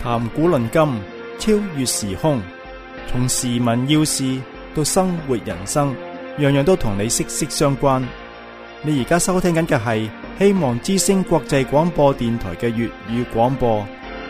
談古論今，超越時空，從時聞要事到生活人生，樣樣都同你息息相關。你而家收聽緊嘅係希望之聲國際廣播電台嘅粵語廣播。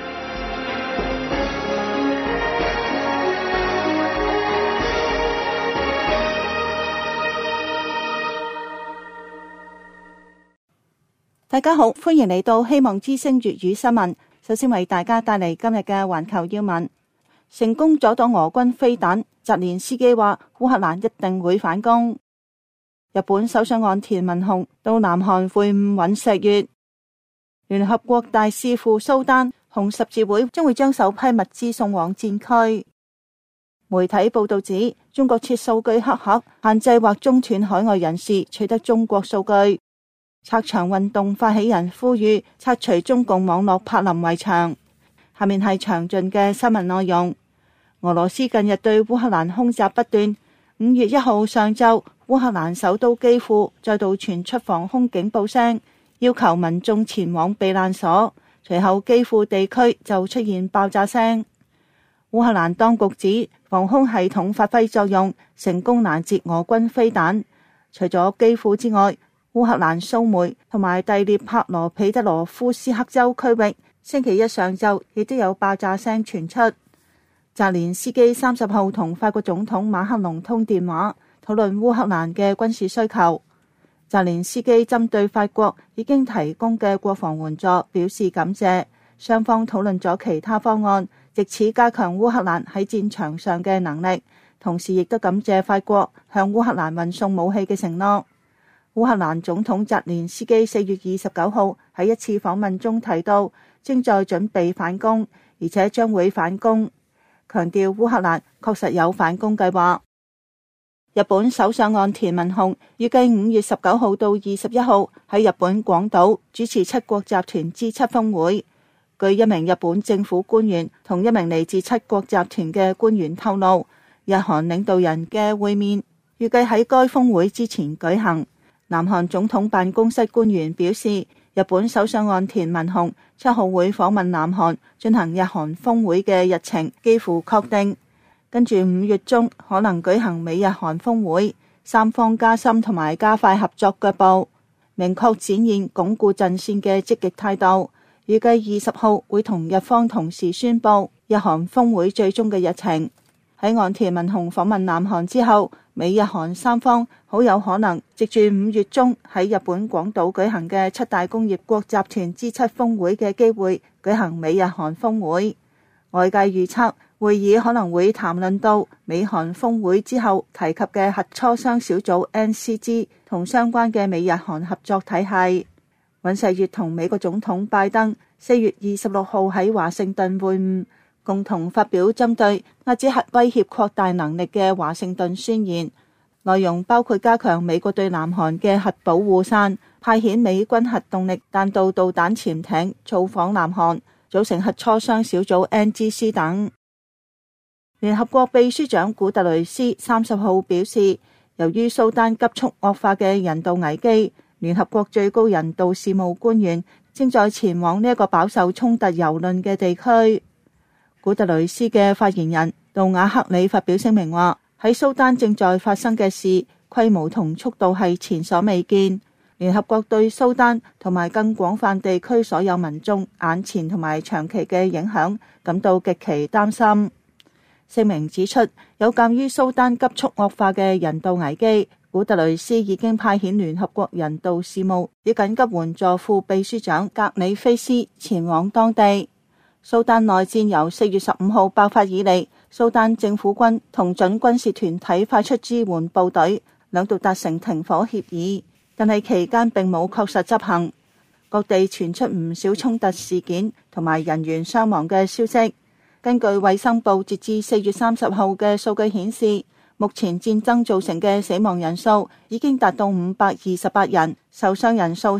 大家好，歡迎嚟到希望之聲粵語新聞。首先為大家帶嚟今日嘅環球要聞。成功阻擋俄軍飛彈，澤連斯基話烏克蘭一定會反攻。日本首相岸田文雄到南韓會晤尹錫悅。聯合國大使赴蘇丹，紅十字會將會將首批物資送往戰區。媒體報道指，中國設數據黑盒，限制或中斷海外人士取得中國數據。拆牆運動發起人呼籲拆除中共網絡柏林圍牆。下面係詳盡嘅新聞內容。俄羅斯近日對烏克蘭空襲不斷。5月1號上晝，烏克蘭首都基輔再度傳出防空警報聲，要求民眾前往避難所。隨後基輔地區就出現爆炸聲。烏克蘭當局指防空系統發揮作用，成功攔截俄軍飛彈。除咗基輔之外，烏克蘭蘇梅同埋第聶伯羅彼得羅夫斯克州區域星期一上晝亦都有爆炸聲傳出。澤連斯基30號同法國總統馬克龍通電話，討論烏克蘭嘅軍事需求。澤連斯基針對法國已經提供嘅國防援助表示感謝，雙方討論咗其他方案，藉此加強烏克蘭喺戰場上嘅能力，同時亦都感謝法國向烏克蘭運送武器嘅承諾。烏克蘭總統澤連斯基4月29號喺一次訪問中提到，正在準備反攻，而且將會反攻，強調烏克蘭確實有反攻計劃。日本首相岸田文雄預計5月19號到21號喺日本廣島主持7國集團 G7 峰會。據一名日本政府官員同一名嚟自7國集團嘅官員透露，日韓領導人嘅會面預計喺該峰會之前舉行。南韓總統辦公室官員表示，日本首相岸田文雄7號會訪問南韓進行日韓峰會嘅日程幾乎確定，跟住5月中可能舉行美日韓峰會，三方加深同埋加快合作腳步，明確展現鞏固陣線嘅積極態度。預計20號會同日方同時宣布日韓峰會最終嘅日程。喺岸田文雄訪問南韓之後，美日韓三方好有可能藉住5月中喺日本廣島舉行嘅7大工業國集團 G7 峰會嘅機會舉行美日韓峰會。外界預測會議可能會談論到美韓峰會之後提及嘅核磋商小組 NCG 同相關嘅美日韓合作體系。尹錫悅同美國總統拜登4月26號喺華盛頓會晤，共同發表針對遏止核威脅擴大能力嘅華盛頓宣言，內容包括加強美國對南韓嘅核保護傘，派遣美軍核動力彈道導彈潛艇造訪南韓，組成核磋商小組 NGC 等。聯合國秘書長古特雷斯30號表示，由於蘇丹急速惡化嘅人道危機，聯合國最高人道事務官員正在前往呢一個飽受衝突蹂躪嘅地區。古特雷斯嘅發言人杜瓦克里發表聲明話，喺蘇丹正在發生嘅事規模同速度係前所未見，聯合國對蘇丹同埋更廣泛地區所有民眾眼前同埋長期嘅影響感到極其擔心。聲明指出，有鑒於蘇丹急速惡化嘅人道危機，古特雷斯已經派遣聯合國人道事務與緊急援助副秘書長格里菲斯前往當地。蘇丹內戰由4月15號爆發以嚟，蘇丹政府軍同準軍事團體派出支援部隊，兩度達成停火協議，但係期間並冇確實執行。各地傳出唔少衝突事件同埋人員傷亡嘅消息。根據衛生部截至4月30號嘅數據顯示，目前戰爭造成嘅死亡人數已經達到528人，受傷人數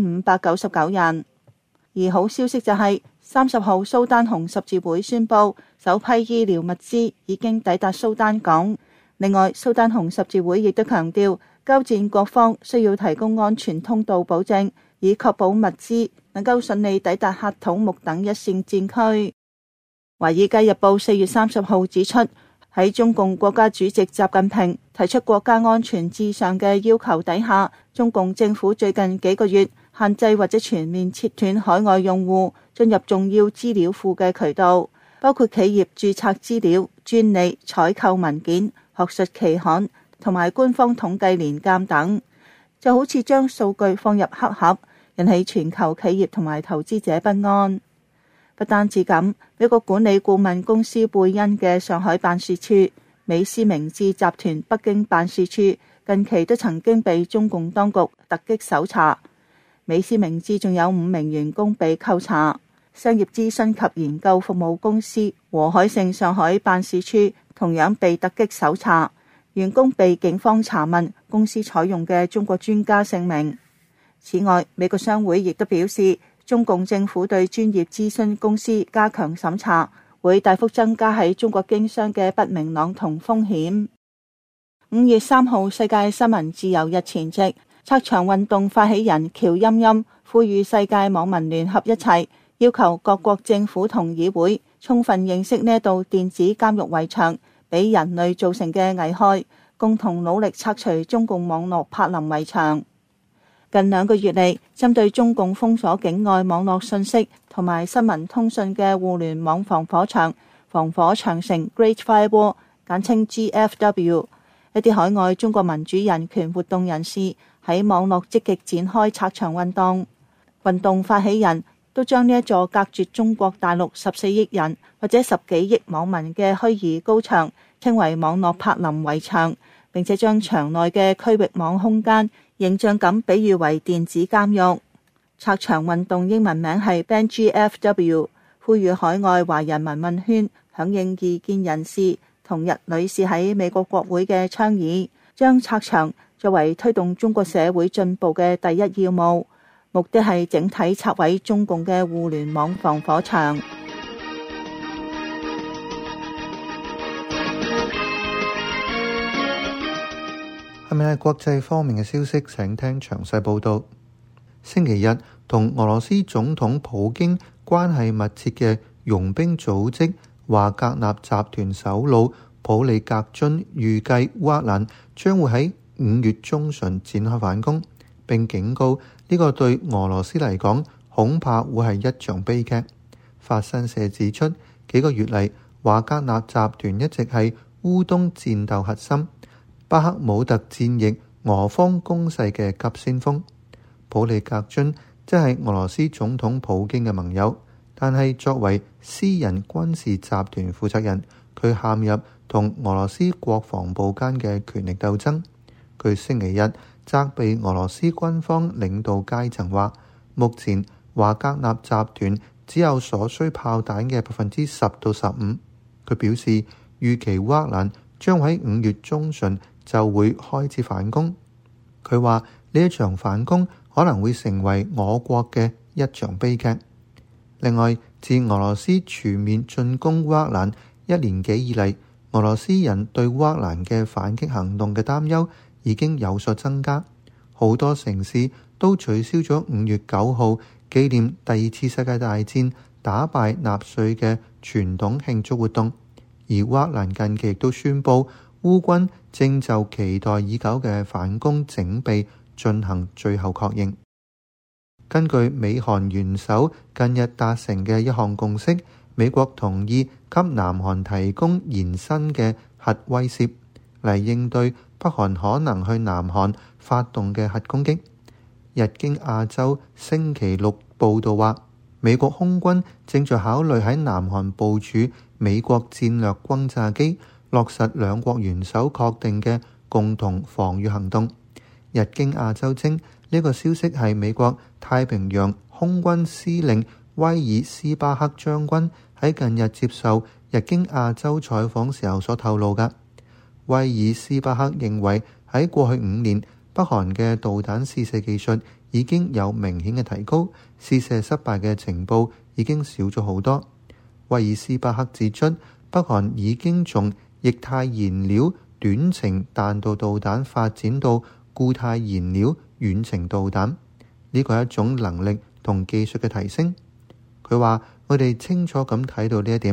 4599人。而好消息就係30號蘇丹紅十字會宣布首批醫療物資已經抵達蘇丹港。另外，蘇丹紅十字會亦都強調，交戰各方需要提供安全通道保證，以確保物資能夠順利抵達喀土穆等一線戰區。 華爾街日報4月30號指出，喺中共國家主席習近平提出國家安全至上嘅要求底下，中共政府最近幾個月限制或者全面切斷海外用戶進入重要資料庫嘅渠道，包括企業註冊資料、專利、採購文件、學術期刊同埋官方統計年鑑等，就好似將數據放入黑盒，引起全球企業同埋投資者不安。不單止咁，美國管理顧問公司貝恩嘅上海辦事處、美思明智集團北京辦事處近期都曾經被中共當局突擊搜查。美思明智仲有5名員工被扣查。商業諮詢及研究服務公司和海盛上海辦事處同樣被突擊搜查，員工被警方查問公司採用嘅中國專家姓名。此外，美國商會亦都表示，中共政府對專業諮詢公司加強審查，會大幅增加喺中國經商嘅不明朗同風險。5月3號世界新聞自由日前夕，拆牆運動發起人喬欽欽呼籲世界網民聯合一齊，要求各國政府同議會充分認識呢道電子監獄圍牆俾人類造成嘅危害，共同努力拆除中共網絡柏林圍牆。近2個月嚟，針對中共封鎖境外網絡信息同埋新聞通訊嘅互聯網防火牆城 Great Firewall， 簡稱 GFW， 一啲海外中國民主人權活動人士喺網絡積極展開拆牆運動。運動發起人都將呢一座隔絕中國大陸14億人或者10幾億網民嘅虛擬高牆稱為網絡柏林圍牆，並且將牆內嘅區域網空間形象咁比喻為電子監獄。拆牆運動英文名係 Ban GFW， 呼籲海外華人民運圈響應異見人士同日女士喺美國國會嘅倡議，將拆牆作為推動中國社會進步嘅第一要務，目的係整體拆毀中共嘅互聯網防火牆。 下面係國際方面嘅消息，請聽詳細報道。星期日，同俄羅斯總統普京關係密切嘅傭兵組織華格納集團首腦普利格津預計烏克蘭將會喺5月中旬展開反攻，並警告呢個對俄羅斯嚟講恐怕會係一場悲劇。法新社指出，幾個月嚟，華格納集團一直係烏東戰鬥核心，巴克姆特戰役俄方攻勢嘅急先鋒。普利格津即係俄羅斯總統普京嘅盟友，但係作為私人軍事集團負責人，佢陷入同俄羅斯國防部間嘅權力鬥爭。佢星期日責備俄羅斯軍方領導階層話，目前華格納集團只有所需炮彈嘅10%到15%。佢表示預期烏克蘭將喺5月中旬就會開始反攻。佢話呢一場反攻可能會成為我國嘅一場悲劇。另外，自俄羅斯全面進攻烏克蘭1年幾以嚟，俄羅斯人對烏克蘭嘅反擊行動嘅擔憂已經有所增加。好多城市都取消咗5月9號紀念第2次世界大戰打敗納粹嘅傳統慶祝活動，而烏克蘭近期亦都宣布烏軍正就期待已久嘅反攻整備進行最後確認。根據美韓元首近日達成嘅一項共識，美國同意給南韓提供延伸嘅核威懾，嚟應對北韓可能去南韓發動嘅核攻擊。日經亞洲星期六報道話，美國空軍正在考慮喺南韓部署美國戰略轟炸機，落實兩國元首確定嘅共同防禦行動。日經亞洲稱呢個消息係美國太平洋空軍司令威爾斯巴克將軍喺近日接受日經亞洲採訪時候所透露嘅。威爾斯巴克認為喺過去5年，北韓嘅導彈試射技術已經有明顯嘅提高，試射失敗嘅情報已經少咗好多。威爾斯巴克指出，北韓已經從液態燃料短程彈道導彈發展到固態燃料遠程導彈，呢個係一種能力同技術嘅提升。佢話：我哋清楚咁睇到呢一點，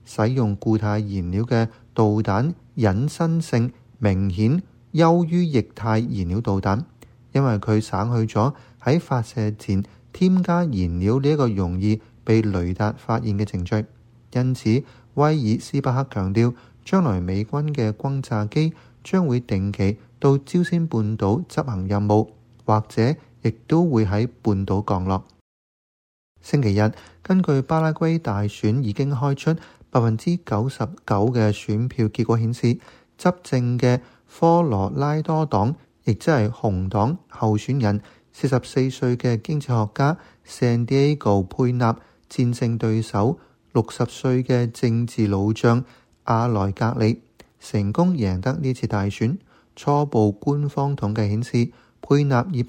使用固態燃料嘅導彈隱身性明顯優於液態燃料導彈，因為佢省去咗喺發射前添加燃料呢一個容易被雷達發現嘅程序。因此，威爾斯伯克強調，將來美軍嘅轟炸機將會定期到朝鮮半島執行任務，或者亦都會喺半島降落。星期日，根據巴拉圭大選已經開出99%嘅選票結果顯示，執政嘅科羅拉多黨，亦即係紅黨候選人44歲嘅經濟學家聖地亞哥佩納戰勝對手60歲嘅政治老將阿萊格里，成功贏得呢次大選。初步官方統計顯示，佩納以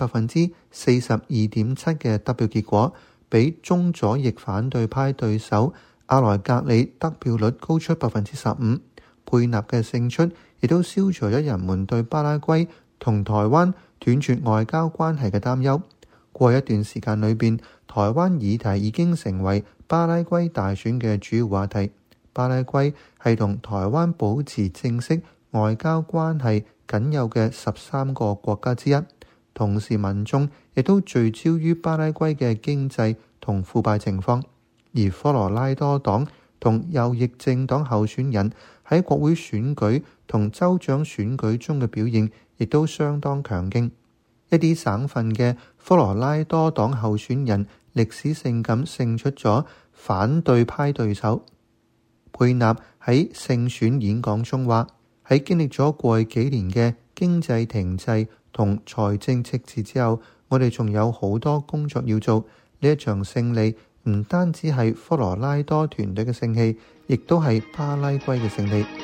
42.7%嘅得票結果，比中左翼反對派對手阿萊格里得票率高出15%。佩納嘅勝出亦都消除咗人們對巴拉圭同台灣斷絕外交關係嘅擔憂。過一段時間裏邊，台灣議題已經成為巴拉圭大選嘅主要話題。巴拉圭係同台灣保持正式外交關係僅有嘅13個國家之一，同時民眾亦都聚焦於巴拉圭嘅經濟同腐敗情況。而科羅拉多黨同右翼政黨候選人喺國會選舉同州長選舉中嘅表現亦都相當強勁。一啲省份嘅科羅拉多黨候選人歷史性咁勝出咗反對派對手。佩納喺勝選演講中話：喺經歷咗過去幾年嘅經濟停滯同財政赤字之後，我哋仲有好多工作要做。呢一場勝利唔單止係科羅拉多團隊嘅勝利，亦都係巴拉圭嘅勝利。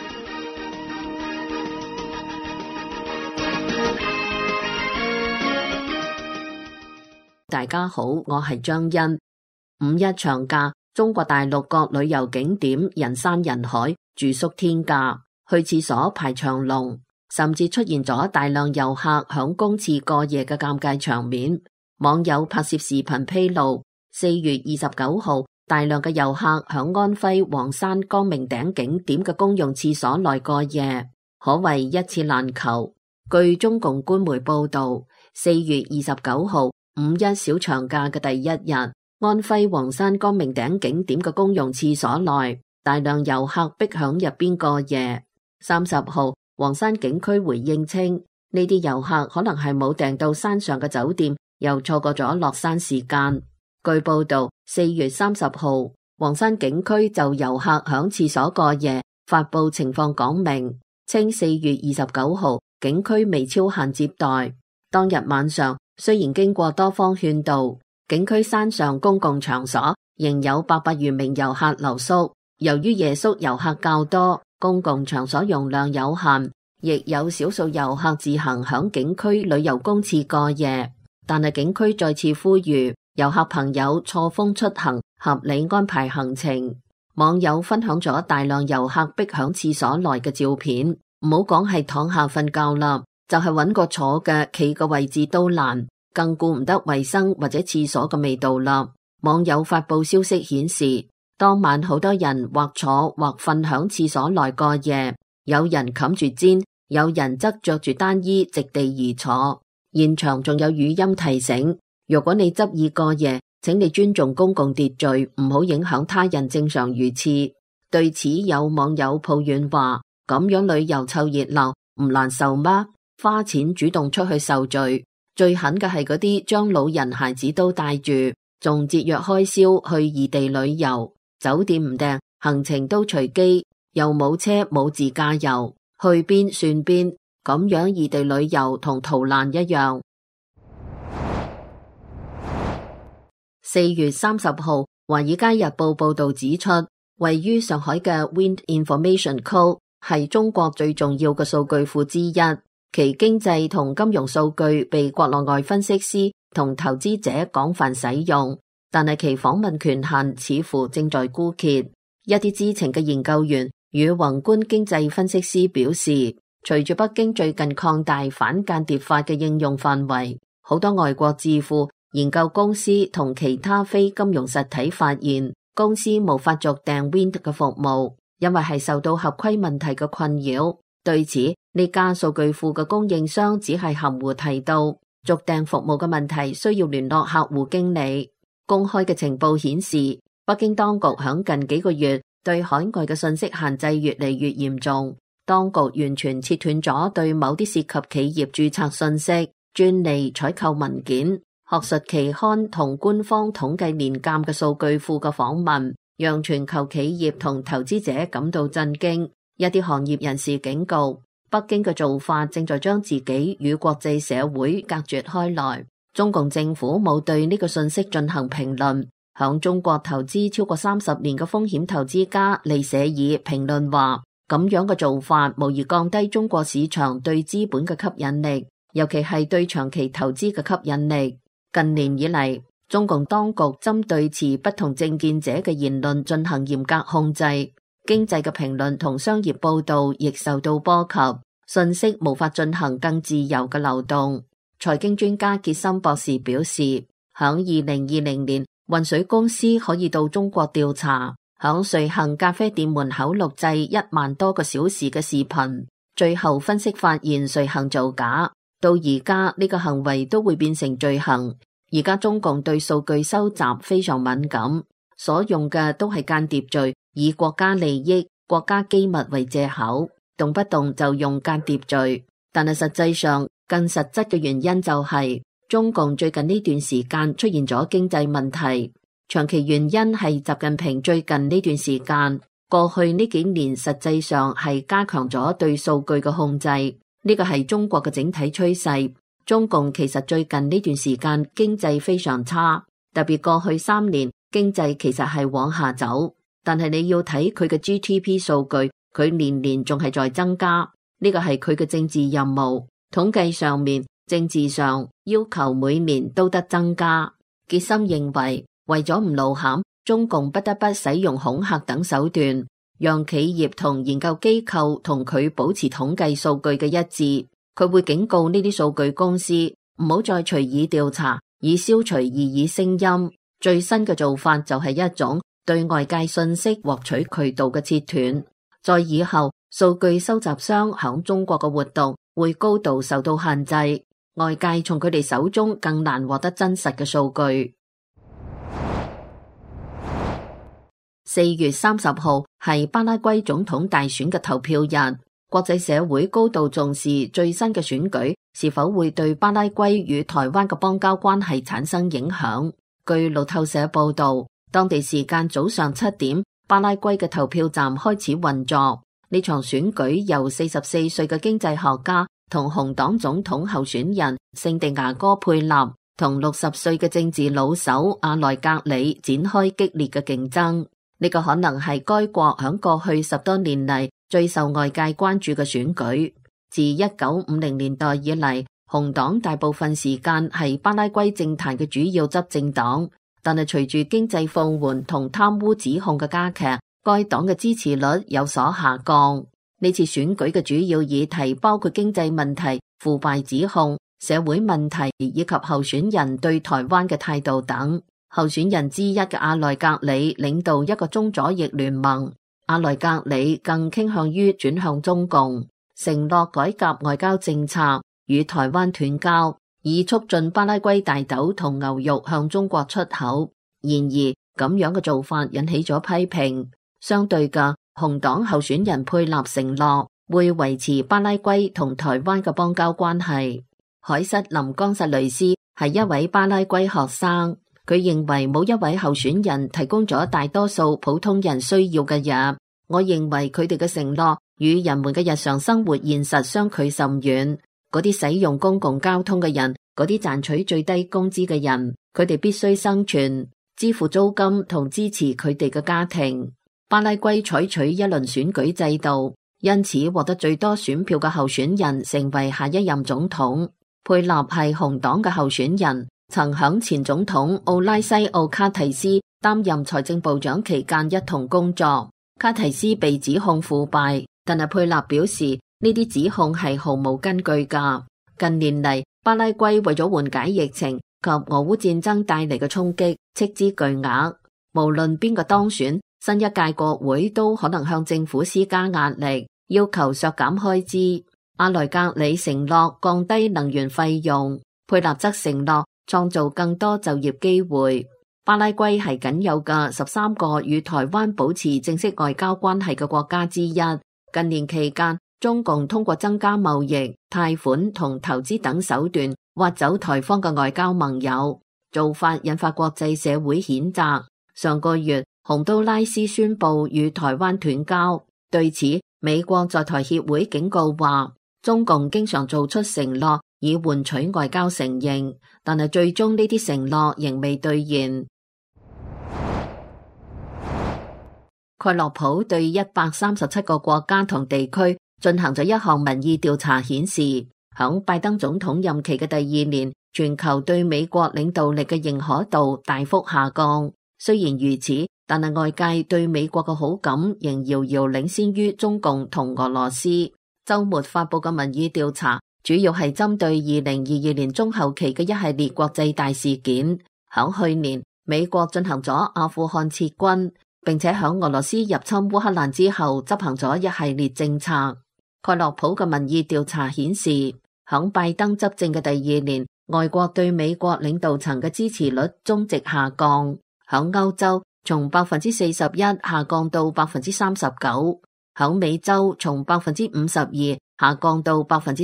大家好，我係張欣。五一長假，中國大陸各旅遊景點人山人海，住宿天價，去廁所排長龍，甚至出現咗大量遊客響公廁過夜嘅尷尬場面。網友拍攝視頻披露，4月29號，大量嘅遊客響安徽黃山光明頂景點嘅公用廁所內過夜，可謂一廁難求。據中共官媒報道，4月29號，五一小長假嘅第一日，安徽黃山光明頂景點嘅公用廁所內，大量遊客逼響入邊過夜。30號，黃山景區回應稱，呢啲遊客可能係冇訂到山上嘅酒店，又錯過咗落山時間。據報道，4月30號，黃山景區就遊客響廁所過夜，發布情況講明，稱4月29號，景區未超限接待。當日晚上，雖然經過多方勸導，景區山上公共場所仍有800餘名遊客留宿。由於夜宿遊客較多，公共場所容量有限，亦有少數遊客自行響景區旅遊公廁過夜。但係景區再次呼籲遊客朋友錯峰出行，合理安排行程。網友分享咗大量遊客逼響廁所內嘅照片，唔好講係躺下瞓覺啦，就係揾個坐嘅企嘅位置都難，更顧唔得衛生或者廁所嘅味道啦。網友發布消息顯示，當晚好多人或坐或瞓響廁所內過夜，有人冚住氈，有人則着住單衣席地而坐。現場仲有語音提醒，如果你執意過夜，請你尊重公共秩序，唔好影響他人正常如廁。對此有網友抱怨話，咁樣旅遊湊熱鬧唔難受嗎？花錢主動出去受罪，最狠嘅係嗰啲將老人孩子都帶住，仲節約開銷去異地旅遊，酒店唔訂，行程都隨機，又冇車冇自駕遊，去邊算邊，咁樣異地旅遊同逃難一樣。4月30號，華爾街日報報道指出，位於上海嘅 Wind Information Code 係中國最重要嘅數據庫之一，其經濟同金融數據被國內外分析師同投資者廣泛使用，但係其訪問權限似乎正在枯竭。一啲知情嘅研究員與宏觀經濟分析師表示，隨住北京最近擴大反間諜法嘅應用範圍，好多外國智庫、研究公司同其他非金融實體發現，公司無法續訂 Wind 嘅服務， 因為係受到合規問題嘅困擾。對此，呢家數據庫嘅供應商只係含糊提到，續訂服務嘅問題需要聯絡客戶經理。公開嘅情報顯示，北京當局響近幾個月對海外嘅信息限制越嚟越嚴重，當局完全切斷咗對某啲涉及企業註冊信息、專利、採購文件、學術期刊同官方統計年鑑嘅數據庫嘅訪問，讓全球企業同投資者感到震驚。一啲行業人士警告，北京嘅做法正在將自己與國際社會隔絕開來。中共政府冇對呢個信息進行評論。響中國投資超過30年嘅風險投資家利舍爾評論話，咁樣嘅做法無疑降低中國市場對資本嘅吸引力，尤其係對長期投資嘅吸引力。近年以嚟，中共當局針對持不同政見者嘅言論進行嚴格控制，經濟嘅評論同商業報道亦受到波及，信息無法進行更自由嘅流動。財經專家傑森博士表示，響2020年，渾水公司可以到中國調查，響瑞幸咖啡店門口錄製1萬多個小時嘅視頻，最後分析發現瑞幸造假。到而家呢個行為都會變成罪行。而家中共對數據收集非常敏感，所用嘅都係間諜罪，以國家利益、國家機密為借口，動不動就用間諜罪。但係實際上，更實質嘅原因就係中共最近呢段時間出現咗經濟問題，長期原因係習近平最近呢段時間，過去呢幾年實際上係加強咗對數據嘅控制。呢個係中國嘅整體趨勢。中共其實最近呢段時間經濟非常差，特別過去3年經濟其實係往下走。但係你要睇佢嘅 GDP 數據，佢年年仲係在增加。呢個係佢嘅政治任務，統計上面、政治上要求每年都得增加。傑森認為，為咗唔露餡，中共不得不使用恐嚇等手段，讓企業同研究機構同佢保持統計數據嘅一致。佢會警告呢啲數據公司唔好再隨意調查，以消除異議聲音。最新嘅做法就係一種對外界信息獲取渠道嘅切斷。在以後，數據收集商響中國嘅活動會高度受到限制，外界從佢哋手中更難獲得真實嘅數據。4月30號係巴拉圭總統大選嘅投票日。國際社會高度重視最新嘅選舉是否會對巴拉圭與台灣嘅邦交關係產生影響。據路透社報道，當地時間早上7點，巴拉圭嘅投票站開始運作。呢場選舉由44歲嘅經濟學家同紅黨總統候選人聖地牙哥佩納同60歲嘅政治老手阿萊格里展開激烈嘅競爭。呢個可能係該國響過去10多年嚟最受外界關注嘅選舉。自1950年代以嚟，紅黨大部分時間係巴拉圭政壇嘅主要執政黨，但係隨住經濟放緩同貪污指控嘅加劇，該黨嘅支持率有所下降。呢次選舉嘅主要議題包括經濟問題、腐敗指控、社會問題以及候選人對台灣嘅態度等。候選人之一嘅阿萊格里領導一個中左翼聯盟。阿萊格里更傾向於轉向中共，承諾改革外交政策，與台灣斷交，以促進巴拉圭大豆同牛肉向中國出口。然而，咁樣嘅做法引起咗批評。相對嘅，紅黨候選人佩納承諾會維持巴拉圭同台灣嘅邦交關係。凱瑟琳岡薩雷斯係一位巴拉圭學生。佢認為冇一位候選人提供咗大多數普通人需要嘅嘢。我認為佢哋嘅承諾與人們嘅日常生活現實相距甚遠。嗰啲使用公共交通嘅人，嗰啲賺取最低工資嘅人，佢哋必須生存、支付租金同支持佢哋嘅家庭。巴拉圭採取一輪選舉制度，因此獲得最多選票嘅候選人成為下一任總統。佩納係紅黨嘅候選人。曾響前總統奧拉西奧卡提斯擔任財政部長期間一同工作。卡提斯被指控腐敗，但係佩納表示呢啲指控係毫無根據㗎。近年嚟，巴拉圭為咗緩解疫情及俄烏戰爭帶嚟嘅衝擊，斥資巨額。無論邊個當選， 新一屆國會都可能向政府施加壓力，要求削減開支。阿萊格里承諾降低能源費用，佩納則承諾創造更多就業機會。巴拉圭係僅有嘅13個與台灣保持正式外交關係嘅國家之一。近年期間，中共通過增加貿易、貸款同投資等手段挖走台方嘅外交盟友，做法引發國際社會譴責。上個月，洪都拉斯宣布與台灣斷交。對此，美國在台協會警告話，中共經常做出承諾以換取外交承認，但係最終呢啲承諾仍未兌現。蓋洛普對137個國家同地區進行咗一項民意調查，顯示響拜登總統任期嘅第2年，全球對美國領導力嘅認可度大幅下降。雖然如此，但係外界對美國嘅好感仍遙遙領先於中共同俄羅斯。週末發佈嘅民意調查主要係針對2022年中後期嘅一系列國際大事件。響去年，美國進行咗阿富汗撤軍，並且響俄羅斯入侵烏克蘭之後執行咗一系列政策。蓋洛普嘅民意調查顯示，響拜登執政嘅第2年，外國對美國領導層嘅支持率終值下降。響歐洲，從41%下降到39%；響美洲，從52%下降到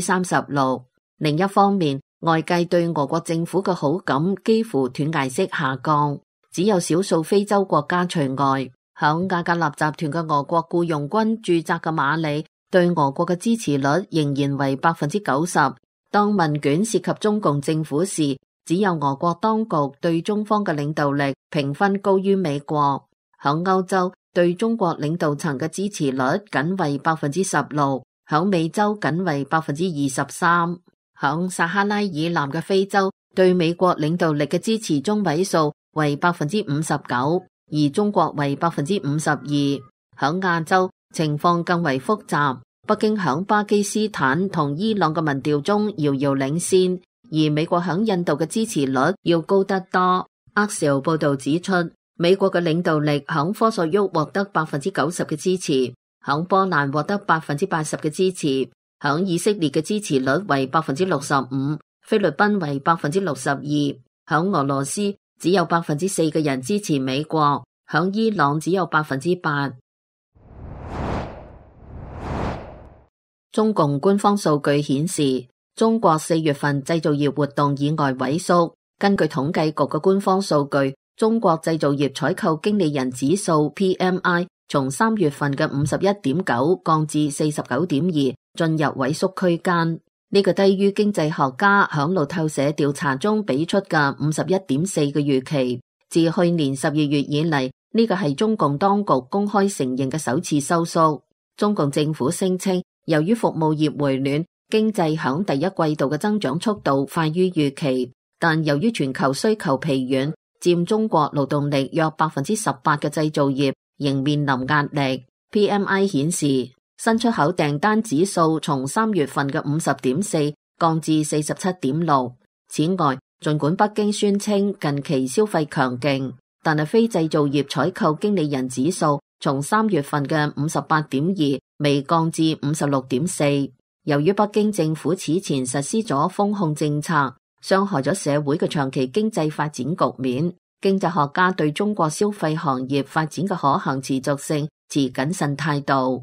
36%。另一方面，外界對俄國政府嘅好感幾乎斷崖式下降，只有少數非洲國家除外。響瓦格納集團嘅俄國僱傭軍駐紮嘅馬里，對俄國嘅支持率仍然為90%。當問卷涉及中共政府時，只有俄國當局對中方嘅領導力評分高於美國。響歐洲，對中國領導層嘅支持率僅為16%，響美洲僅為23%。響撒哈拉以南嘅非洲，對美國領導力嘅支持中位數為59%，而中國為52%。響亞洲，情況更為複雜。北京響巴基斯坦同伊朗嘅民調中遙遙領先，而美國響印度嘅支持率要高得多。厄紹報道指出，美國嘅領導力響科索沃獲得90%嘅支持，響波蘭獲得80%嘅支持，響以色列嘅支持率為65%，菲律賓為62%，響俄羅斯只有4%嘅人支持美國，響伊朗只有8%。中共官方數據顯示，中國4月份製造業活動意外萎縮。根據統計局嘅官方數據，中國製造業採購經理人指數 PMI 從3月份嘅51.9降至49.2，進入萎縮區間。呢個低於經濟學家響路透社調查中俾出嘅51.4嘅預期。自去年12月以嚟，呢個係中共當局公開承認嘅首次收縮。中共政府聲稱，由於服務業回暖，經濟響第一季度嘅增長速度快於預期，但由於全球需求疲軟，佔中國勞動力約18%嘅製造業仍面臨壓力。PMI 顯示，新出口訂單指數從3月份嘅50.4降至47.6。此外，儘管北京宣稱近期消費強勁，但係非製造業採購經理人指數從3月份嘅58.2微降至56.4。由於北京政府此前實施咗封控政策，傷害咗社會嘅長期經濟發展局面，經濟學家對中國消費行業發展嘅可行持續性持謹慎態度。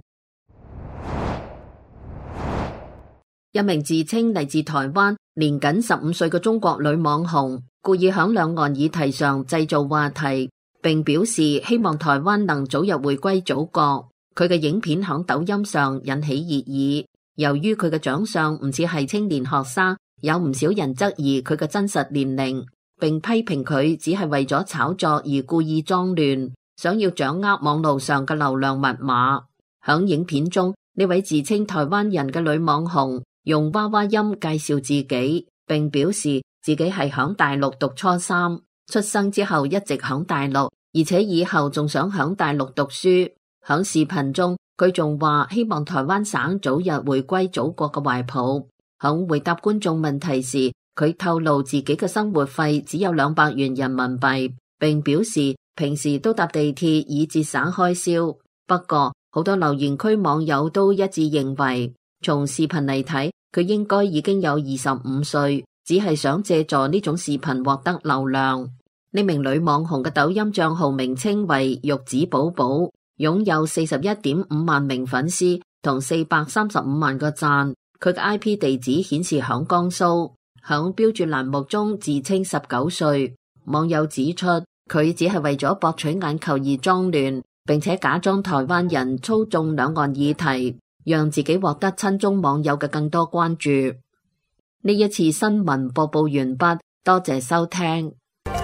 一名自稱嚟自台灣、年僅15歲嘅中國女網紅，故意響兩岸議題上製造話題，並表示希望台灣能早日回歸祖國。佢嘅影片響抖音上引起熱議。由於佢嘅長相唔似係青年學生，有唔少人質疑佢嘅真實年齡，並批評佢只係為咗炒作而故意裝亂，想要掌握網絡上嘅流量密碼。響影片中，呢位自稱台灣人嘅女網紅用娃娃音介紹自己，並表示自己係響大陸讀初三，出生之後一直響大陸，而且以後仲想響大陸讀書。響視頻中，佢仲話希望台灣省早日回歸祖國嘅懷抱。響回答觀眾問題時，佢透露自己嘅生活費只有200元人民幣， 並表示平時都搭地鐵以節省開銷。不過，好多留言區網友都一致認為，從視頻嚟睇，佢應該已經有25歲，只係想借助呢種視頻獲得流量。呢名女網紅嘅抖音賬號名稱為玉子寶寶，擁有41.5萬名粉絲同435萬個讚。佢嘅 IP 地址顯示響江蘇，響標注欄目中自稱19歲。網友指出，佢只係為咗博取眼球而裝亂，並且假裝台灣人操縱兩岸議題，讓自己獲得親中網友嘅更多關注。呢一次新聞播報完畢，多謝收聽。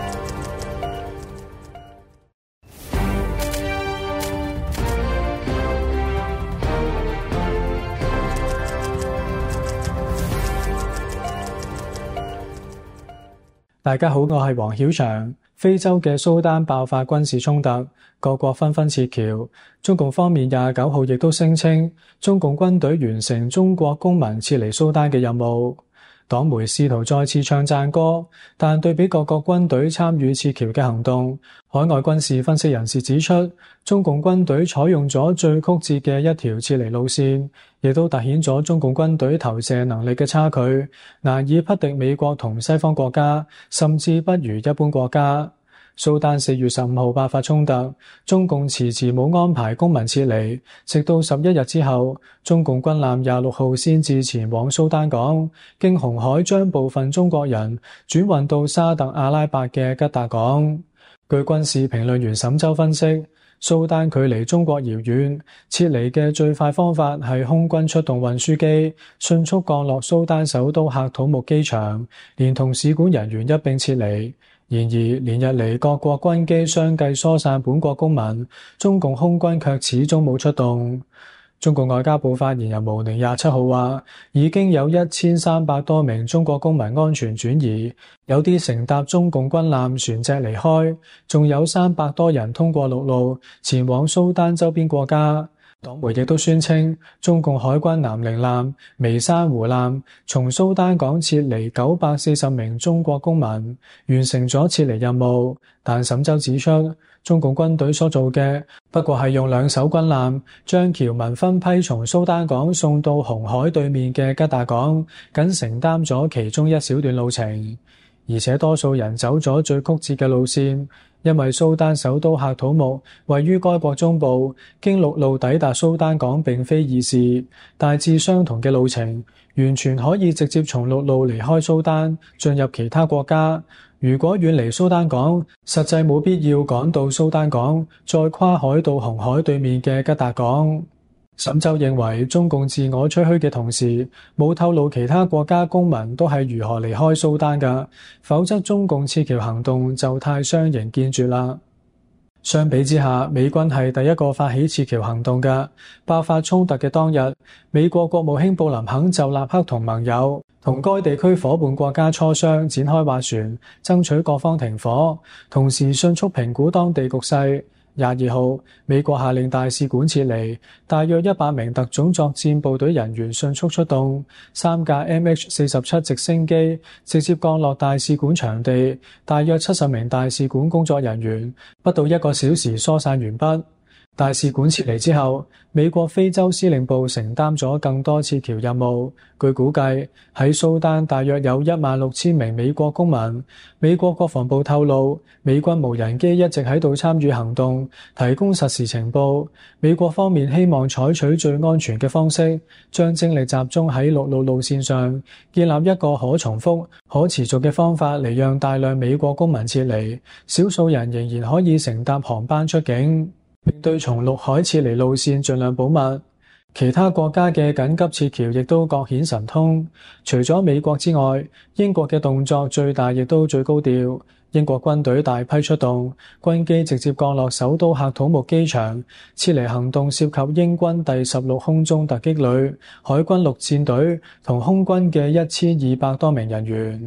大家好，我係黃曉翔。非洲嘅蘇丹爆發軍事衝突，各國紛紛撤僑。中共方面29號亦都聲稱，中共軍隊完成中國公民撤離蘇丹嘅任務。黨媒試圖再次唱讚歌，但對比各國軍隊參與撤僑嘅行動，海外軍事分析人士指出，中共軍隊採用咗最曲折嘅一條撤離路線，亦都凸顯咗中共軍隊投射能力嘅差距，難以匹敵美國同西方國家，甚至不如一般國家。蘇丹4月15號爆發衝突，中共遲遲冇安排公民撤離，直到11日之後，中共軍艦26號先至前往蘇丹港，經紅海將部分中國人轉運到沙特阿拉伯嘅吉達港。據軍事評論員沈周分析，蘇丹距離中國遙遠，撤離嘅最快方法係空軍出動運輸機，迅速降落蘇丹首都喀土穆機場，連同使館人員一併撤離。然而，連日嚟各國軍機相繼疏散本國公民，中共空軍卻始終冇出動。中國外交部發言人毛寧27號話，已經有1300多名中國公民安全轉移，有啲乘搭中共軍艦船隻離開，仲有300多人通過陸路前往蘇丹周邊國家。黨媒亦都宣稱，中共海軍南寧艦、微山湖艦從蘇丹港撤離940名中國公民，完成咗撤離任務。但沈周指出，中共軍隊所做嘅不過係用2艘軍艦將僑民分批從蘇丹港送到紅海對面嘅吉達港，僅承擔咗其中一小段路程，而且多數人走咗最曲折嘅路線。因為蘇丹首都喀土穆位於該國中部，經陸路抵達蘇丹港並非易事，大致相同嘅路程，完全可以直接從陸路離開蘇丹，進入其他國家。如果遠離蘇丹港，實際冇必要趕到蘇丹港，再跨海到紅海對面嘅吉達港。沈周認為，中共自我吹噓嘅同時，冇透露其他國家公民都係如何離開蘇丹㗎，否則中共撤僑行動就太相形見絀啦。相比之下，美軍係第一個發起撤僑行動嘅。爆發衝突嘅當日，美國國務卿布林肯就立刻同盟友同該地區夥伴國家磋商，展開斡旋，爭取各方停火，同時迅速評估當地局勢。22號，美國下令大使館撤離，大約100名特種作戰部隊人員迅速出動，3架 MH47 直升機直接降落大使館場地，大約70名大使館工作人員不到1個小時疏散完畢。大使館撤離之後，美國非洲司令部承擔咗更多撤僑任務。據估計，喺蘇丹大約有16000名美國公民。美國國防部透露，美軍無人機一直喺度參與行動，提供實時情報。美國方面希望採取最安全嘅方式，將精力集中喺陸路路線上，建立一個可重複、可持續嘅方法嚟讓大量美國公民撤離，少數人仍然可以乘搭航班出境，並對從陸海撤離路線盡量保密。其他國家嘅緊急撤僑亦都各顯神通，除咗美國之外，英國嘅動作最大亦都最高調。英國軍隊大批出動，軍機直接降落首都喀土穆機場，撤離行動涉及英軍第16空中突擊旅、海軍陸戰隊同空軍嘅1200多名人員。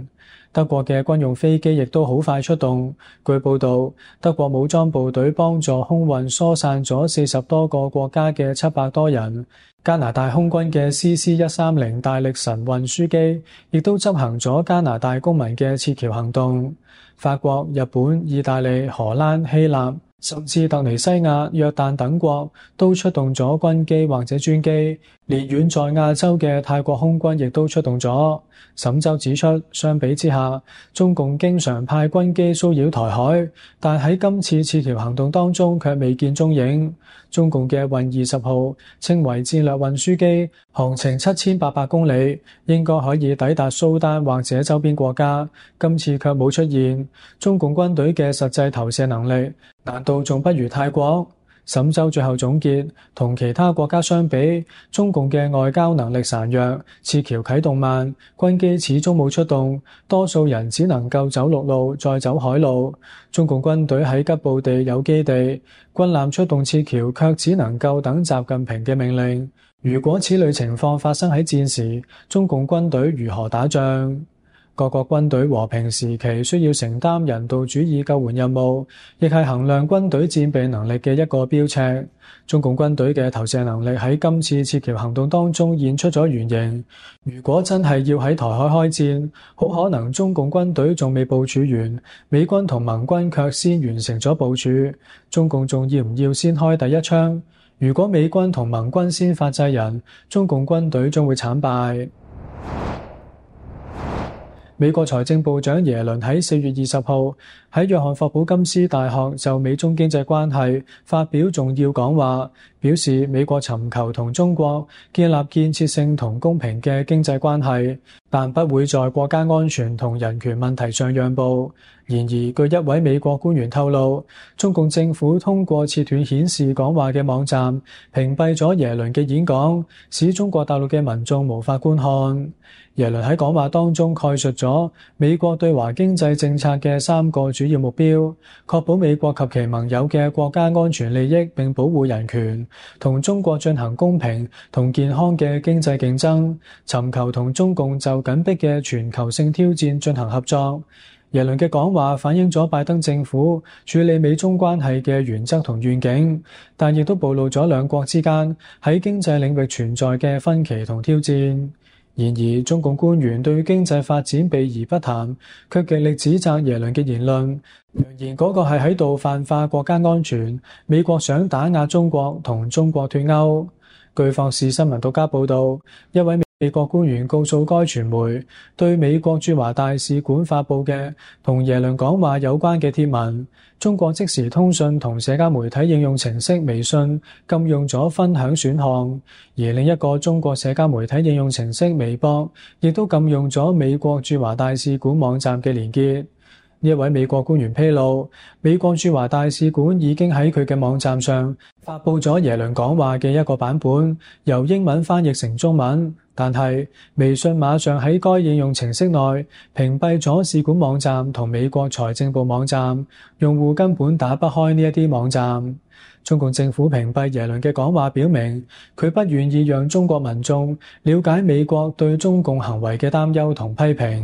德國嘅軍用飛機亦都好快出動。據報道，德國武裝部隊幫助空運疏散咗40多個國家嘅700多人。加拿大空軍嘅 CC-130 大力神運輸機亦都執行咗加拿大公民嘅撤僑行動。法國、日本、意大利、荷蘭、希臘，甚至突尼西亞、約旦等國都出動咗軍機或者專機，連遠在亞洲嘅泰國空軍亦都出動咗。沈洲指出，相比之下，中共經常派軍機騷擾台海，但喺今次撤僑行動當中卻未見蹤影。中共嘅運20號稱為戰略運輸機，航程7800公里，應該可以抵達蘇丹或者周邊國家，今次卻冇出現。中共軍隊嘅實際投射能力，難道仲不如泰國？沈洲最後總結，同其他國家相比，中共嘅外交能力孱弱，撤僑啟動慢，軍機始終冇出動，多數人只能夠走陸路再走海路。中共軍隊喺吉布地有基地，軍艦出動撤僑卻只能夠等習近平嘅命令。如果此類情況發生喺戰時，中共軍隊如何打仗？各國軍隊和平時期需要承擔人道主義救援任務，亦係衡量軍隊戰備能力嘅一個標尺。中共軍隊嘅投射能力喺今次撤僑行動當中現出咗原形。如果真係要喺台海開戰，好可能中共軍隊仲未部署完，美軍同盟軍卻先完成咗部署。中共仲要唔要先開第一槍？如果美軍同盟軍先發制人，中共軍隊將會慘敗。美國財政部長耶倫喺4月20號喺約翰霍普金斯大學就美中經濟關係發表重要講話，表示美國尋求同中國建立建設性同公平嘅經濟關係，但不會在國家安全同人權問題上讓步。然而，據一位美國官員透露，中共政府通過切斷顯示講話嘅網站，屏蔽咗耶倫嘅演講，使中國大陸嘅民眾無法觀看。耶倫喺講話當中概述咗美國對華經濟政策嘅3個主要目標，確保美國及其盟友嘅國家安全利益並保護人權，同中國進行公平同健康嘅經濟競爭，尋求同中共就緊迫嘅全球性挑戰進行合作。耶倫嘅講話反映咗拜登政府處理美中關係嘅原則同願景，但亦都暴露咗兩國之間喺經濟領域存在嘅分歧同挑戰。然而，中共官員對經濟發展避而不談，卻極力指責耶倫嘅言論，揚言嗰個係喺度泛化國家安全，美國想打壓中國同中國脫鈎。據霍士新聞獨家報導，一位美國官員告訴該傳媒，對美國駐華大使館發布嘅同耶倫講話有關嘅貼文，中國即時通訊同社交媒體應用程式微信禁用咗分享選項，而另一個中國社交媒體應用程式微博亦都禁用咗美國駐華大使館網站嘅連結。呢一位美國官員披露，美國駐華大使館已經喺佢嘅網站上發布咗耶倫講話嘅一個版本，由英文翻譯成中文，但係微信馬上喺該應用程式內屏蔽咗使館網站同美國財政部網站，用戶根本打不開呢一啲網站。中共政府屏蔽耶倫嘅講話，表明佢不願意讓中國民眾了解美國對中共行為嘅擔憂同批評。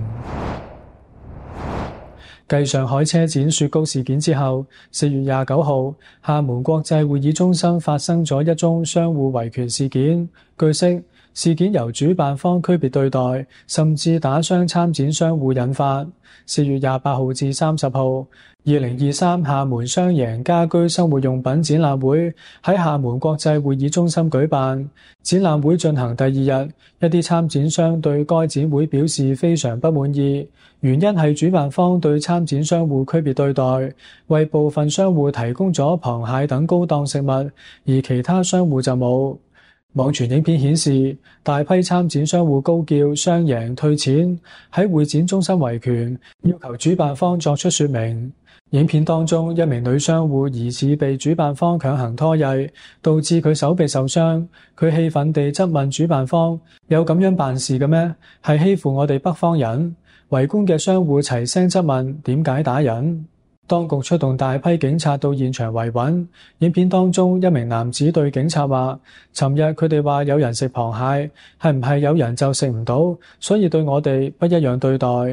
繼上海車展雪糕事件之後，4月29號，廈門國際會議中心發生咗一宗商戶維權事件。據悉，事件由主辦方區別對待，甚至打傷參展商戶引發。4月28號至30號，2023廈門雙贏家居生活用品展覽會喺廈門國際會議中心舉辦。展覽會進行第2日，一啲參展商對該展會表示非常不滿意，原因係主辦方對參展商戶區別對待，為部分商戶提供咗螃蟹等高檔食物，而其他商戶就冇。網傳影片顯示，大批參展商戶高叫雙贏退錢，喺會展中心維權，要求主辦方作出說明。影片當中，一名女商戶疑似被主辦方強行拖曳，導致佢手臂受傷。佢氣憤地質問主辦方：有咁樣辦事嘅咩？係欺負我哋北方人？圍觀嘅商戶齊聲質問：點解打人？當局出動大批警察到現場維穩。影片當中，一名男子對警察話：尋日佢哋話有人食螃蟹，係唔係有人就食唔到，所以對我哋不一樣對待？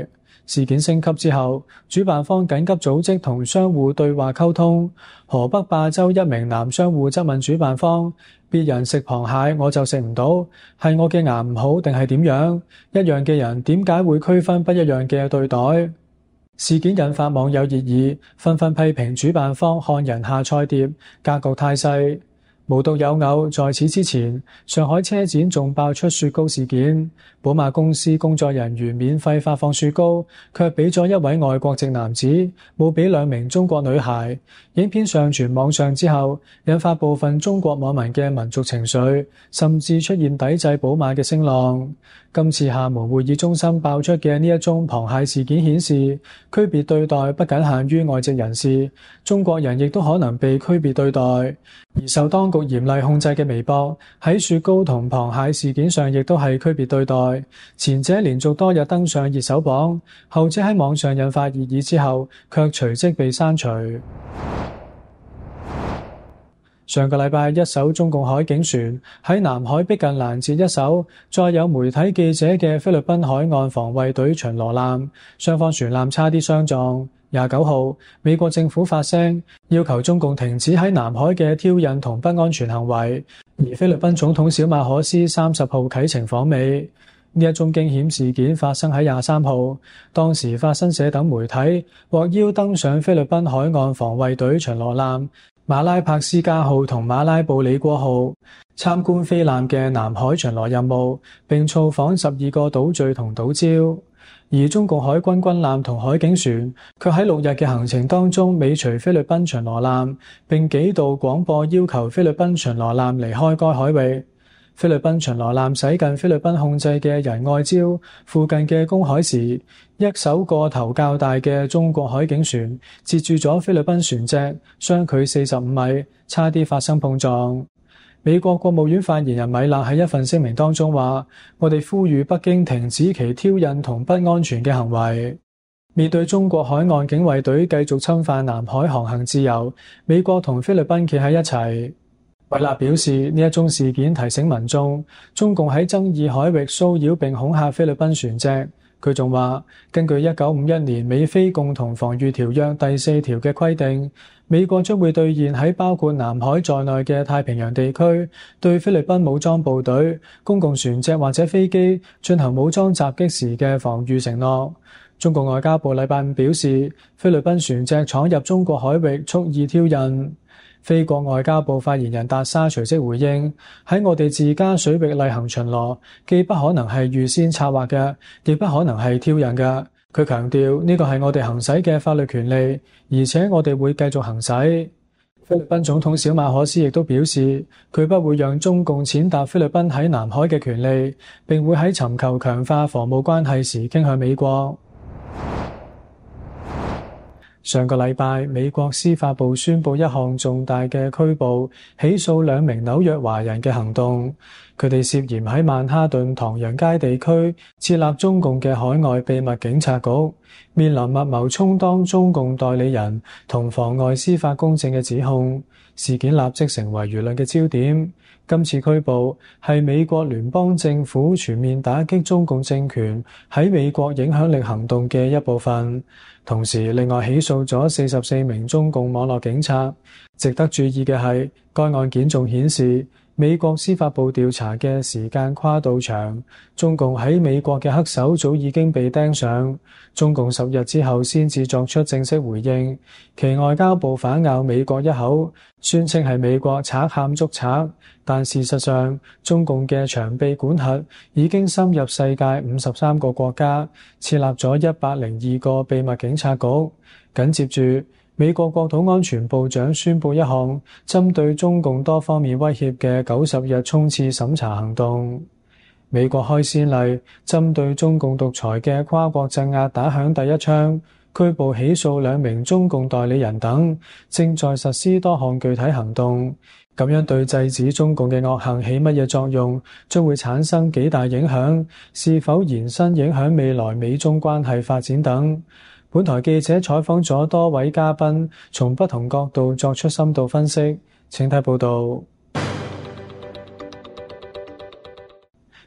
事件升級之後，主辦方緊急組織同商戶對話溝通。河北霸州一名男商戶質問主辦方：別人食螃蟹我就食唔到，係我嘅牙唔好定係點樣？一樣嘅人點解會區分不一樣嘅對待？事件引發網友熱議，紛紛批評主辦方看人下菜碟，格局太細。無獨有偶，在此之前，上海車展仲爆出雪糕事件。寶馬公司工作人員免費發放雪糕，卻俾咗一位外國籍男子，冇俾兩名中國女孩。影片上傳網上之後，引發部分中國網民嘅民族情緒，甚至出現抵制寶馬嘅聲浪。今次廈門會議中心爆出嘅呢一宗螃蟹事件顯示，區別對待不僅限於外籍人士，中國人亦都可能被區別對待。而受當局嚴厲控制嘅微博，喺雪糕同螃蟹事件上亦都係區別對待。前者連續多日登上熱搜榜，後者喺網上引發熱議之後，卻隨即被刪除。上個禮拜，一艘中共海警船喺南海逼近攔截一艘載有媒體記者嘅菲律賓海岸防衛隊巡邏艦，雙方船艦差啲相撞。29號，美國政府發聲，要求中共停止喺南海嘅挑釁同不安全行為。而菲律賓總統小馬可斯30號啟程訪美。呢一宗驚險事件發生喺23號，當時法新社等媒體獲邀登上菲律賓海岸防衛隊巡邏艦馬拉帕斯加號同馬拉布里戈號，參觀菲艦嘅南海巡邏任務，並造訪12個島嶼同島礁。而中共海軍軍艦同海警船卻喺6日嘅行程當中尾隨菲律賓巡邏艦，並幾度廣播要求菲律賓巡邏艦離開該海域。菲律賓巡邏艦駛近菲律賓控制嘅仁愛礁附近嘅公海時，一艘個頭較大嘅中國海警船截住咗菲律賓船隻，相距45米，差啲發生碰撞。美國國務院發言人米勒喺一份聲明當中話：我哋呼籲北京停止其挑釁同不安全嘅行為。面對中國海岸警衛隊繼續侵犯南海航行自由，美國同菲律賓企喺一齊。米勒表示，呢一宗事件提醒民眾，中共喺爭議海域騷擾並恐嚇菲律賓船隻。佢仲話，根據1951年美菲共同防禦條約第4條嘅規定，美國將會兌現喺包括南海在內嘅太平洋地區對菲律賓武裝部隊、公共船隻或者飛機進行武裝襲擊時嘅防禦承諾。中國外交部禮拜5表示，菲律賓船隻闖入中國海域蓄意挑釁。菲國外交部發言人達沙隨即回應：喺我哋自家水域例行巡邏，既不可能係預先策劃嘅，亦不可能係挑釁嘅。佢強調呢個係我哋行使嘅法律權利，而且我哋會繼續行使。菲律賓總統小馬可斯亦都表示，佢不會讓中共踐踏菲律賓喺南海嘅權利，並會喺尋求強化防務關係時傾向美國。上個禮拜，美國司法部宣布一項重大嘅拘捕，起訴2名紐約華人嘅行動。佢哋涉嫌喺曼哈頓唐人街地區設立中共嘅海外秘密警察局，面臨密謀充當中共代理人同妨礙司法公正嘅指控。事件立即成為輿論嘅焦點。今次拘捕係美國聯邦政府全面打擊中共政權喺美國影響力行動嘅一部分，同時另外起訴咗44名中共網絡警察。值得注意嘅係，該案件仲顯示美國司法部調查嘅時間跨度長，中共喺美國嘅黑手早已經被盯上，中共10日之後先至作出正式回應。其外交部反咬美國一口，宣稱係美國賊喊捉賊，但事實上中共嘅長臂管轄已經深入世界53個國家，設立咗102個秘密警察局。緊接住，美國國土安全部長宣布一項針對中共多方面威脅嘅90日衝刺審查行動。美國開先例，針對中共獨裁嘅跨國鎮壓打響第一槍，拘捕起訴2名中共代理人等，正在實施多項具體行動。咁樣對制止中共嘅惡行起乜嘢作用，將會產生幾大影響，是否延伸影響未來美中關係發展等。本台記者採訪咗多位嘉賓，從不同角度作出深度分析。請睇報道。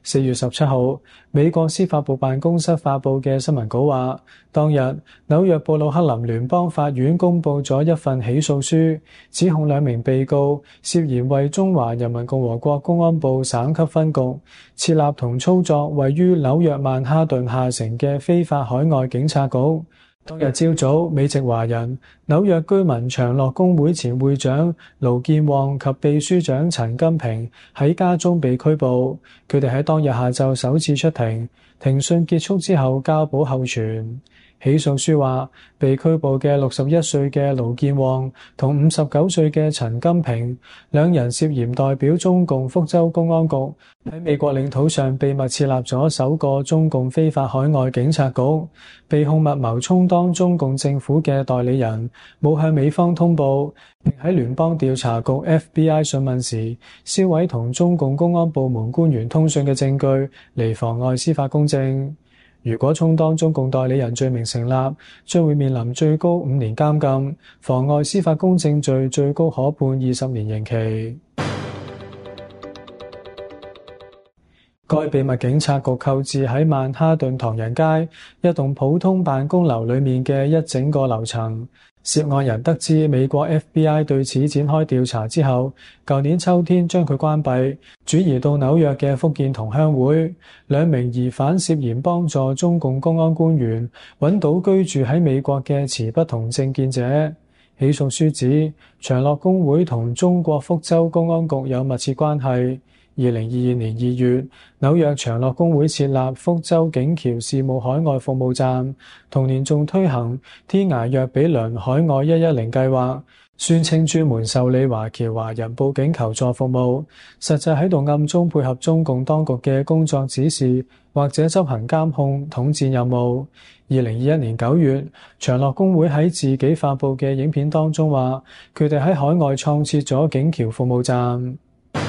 4月17號，美國司法部辦公室發布嘅新聞稿話，當日紐約布魯克林聯邦法院公佈咗一份起訴書，指控2名被告涉嫌為中華人民共和國公安部省級分局設立同操作位於紐約曼哈頓下城嘅非法海外警察局。當日朝早，美籍華人、紐約居民長樂工會前會長盧健旺及秘書長陳金平喺家中被拘捕。佢哋喺當日下晝首次出庭，庭訊結束之後交保候傳。起訴書話，被拘捕嘅61歲嘅盧健旺同59歲嘅陳金平兩人涉嫌代表中共福州公安局喺美國領土上秘密設立咗首個中共非法海外警察局，被控密謀充當中共政府嘅代理人，冇向美方通報，並喺聯邦調查局 FBI 訊問時銷毀同中共公安部門官員通訊嘅證據，嚟妨礙司法公正。如果充當中共代理人罪名成立，將會面臨最高5年監禁，妨礙司法公正罪最高可判20年刑期。該秘密警察局構置喺曼哈頓唐人街一棟普通辦公樓裡面嘅一整個樓層。涉案人得知美國 FBI 對此展開調查之後，舊年秋天將佢關閉，轉移到紐約嘅福建同鄉會。2名疑犯涉嫌幫助中共公安官員揾到居住喺美國嘅持不同政見者。起訴書指，長樂工會同中國福州公安局有密切關係。2022年2月，紐約長樂工會設立福州警僑事務海外服務站，同年仲推行天涯若比鄰海外110計劃，宣稱專門受理華僑華人報警求助服務，實際喺度暗中配合中共當局嘅工作指示或者執行監控統戰任務。2021年9月，長樂工會喺自己發布嘅影片當中話，佢哋喺海外創設咗警僑服務站。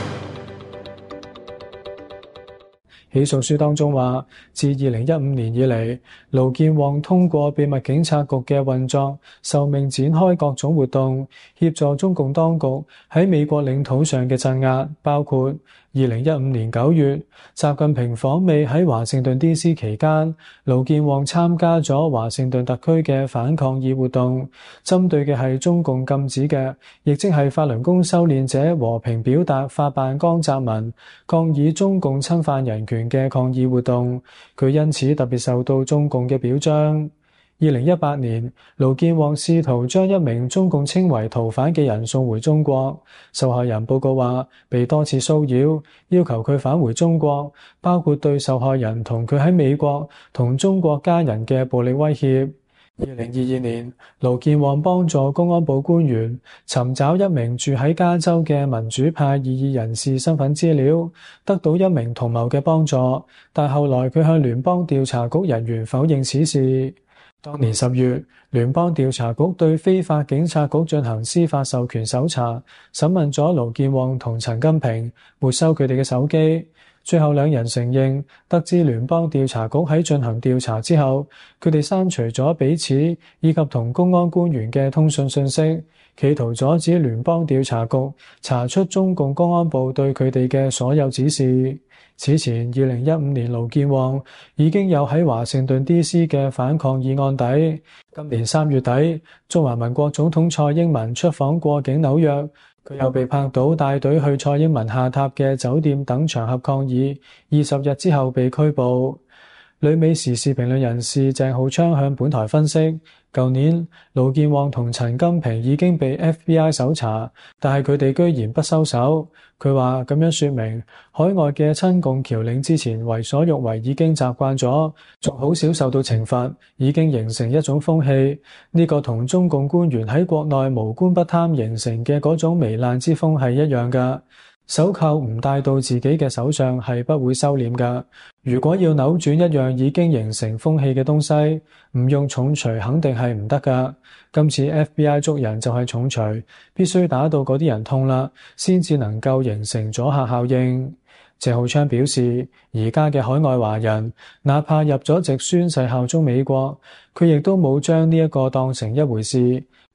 起訴書當中話，自2015年以嚟，盧健旺通過秘密警察局嘅運作，受命展開各種活動，協助中共當局喺美國領土上嘅鎮壓，包括2015年9月，習近平訪美喺華盛頓 DC 期間，盧健旺參加咗華盛頓特區嘅反抗議活動，針對嘅係中共禁止嘅，亦即係法輪功修煉者和平表達法辦江澤民抗議中共侵犯人權嘅抗議活動，佢因此特別受到中共嘅表彰。2018年，盧健旺試圖將一名中共稱為逃犯嘅人送回中國，受害人報告話被多次騷擾，要求佢返回中國，包括對受害人同佢喺美國同中國家人嘅暴力威脅。2022年，盧健旺幫助公安部官員尋找一名住喺加州嘅民主派異議人士身份資料，得到一名同謀嘅幫助，但後來佢向聯邦調查局人員否認此事。當年10月，聯邦調查局對非法警察局進行司法授權搜查，審問咗盧健旺同陳金平，沒收佢哋嘅手機。最後2人承認，得知聯邦調查局喺進行調查之後，佢哋刪除咗彼此以及同公安官員嘅通訊信息，企圖阻止聯邦調查局查出中共公安部對佢哋嘅所有指示。此前2015年，盧健旺已經有喺華盛頓 DC 嘅反抗議案底。今年3月底，中華民國總統蔡英文出訪過境紐約，佢又被拍到帶隊去蔡英文下榻嘅酒店等場合抗議，20日之後被拘捕。旅美時事評論人士鄭浩昌向本台分析，舊年盧健旺同陳金平已經被 FBI 搜查，但係佢哋居然不收手。佢話咁樣說明海外嘅親共僑領之前為所欲為已經習慣咗，仲好少受到懲罰，已經形成一種風氣。呢個同中共官員喺國內無官不貪形成嘅嗰種糜爛之風係一樣㗎。手扣唔帶到自己嘅手上係不會收斂㗎。如果要扭轉一樣已經形成風氣嘅東西，唔用重錘肯定係唔得㗎。今次 FBI 捉人就係重錘，必須打到嗰啲人痛啦，先至能夠形成阻嚇效應。謝浩昌表示，而家嘅海外華人，哪怕入咗籍宣誓效忠美國，佢亦都冇將呢一個當成一回事。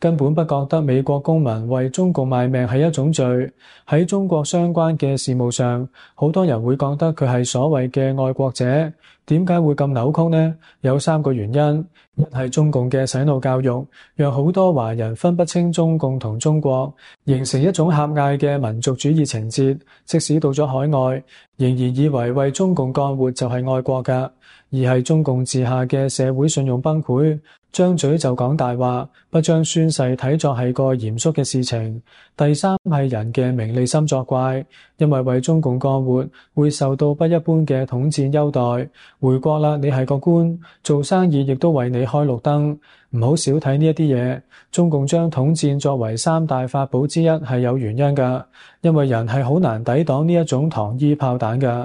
根本不覺得美國公民為中共賣命係一種罪。喺中國相關嘅事務上，好多人會覺得佢係所謂嘅愛國者。點解會咁扭曲呢？有3個原因。一係中共嘅洗腦教育，讓好多華人分不清中共同中國，形成一種狹隘嘅民族主義情節，即使到咗海外，仍然以為中共幹活就係愛國㗎。二係中共治下嘅社會信用崩潰，張嘴就講大話，不將宣誓睇作係個嚴肅嘅事情。第三係人嘅名利心作怪，因為中共幹活會受到不一般嘅統戰優待。回國啦，你係個官，做生意亦都為你開綠燈，唔好少睇呢一啲嘢。中共將統戰作為3大法寶之一係有原因㗎，因為人係好難抵擋呢一種糖衣炮彈㗎。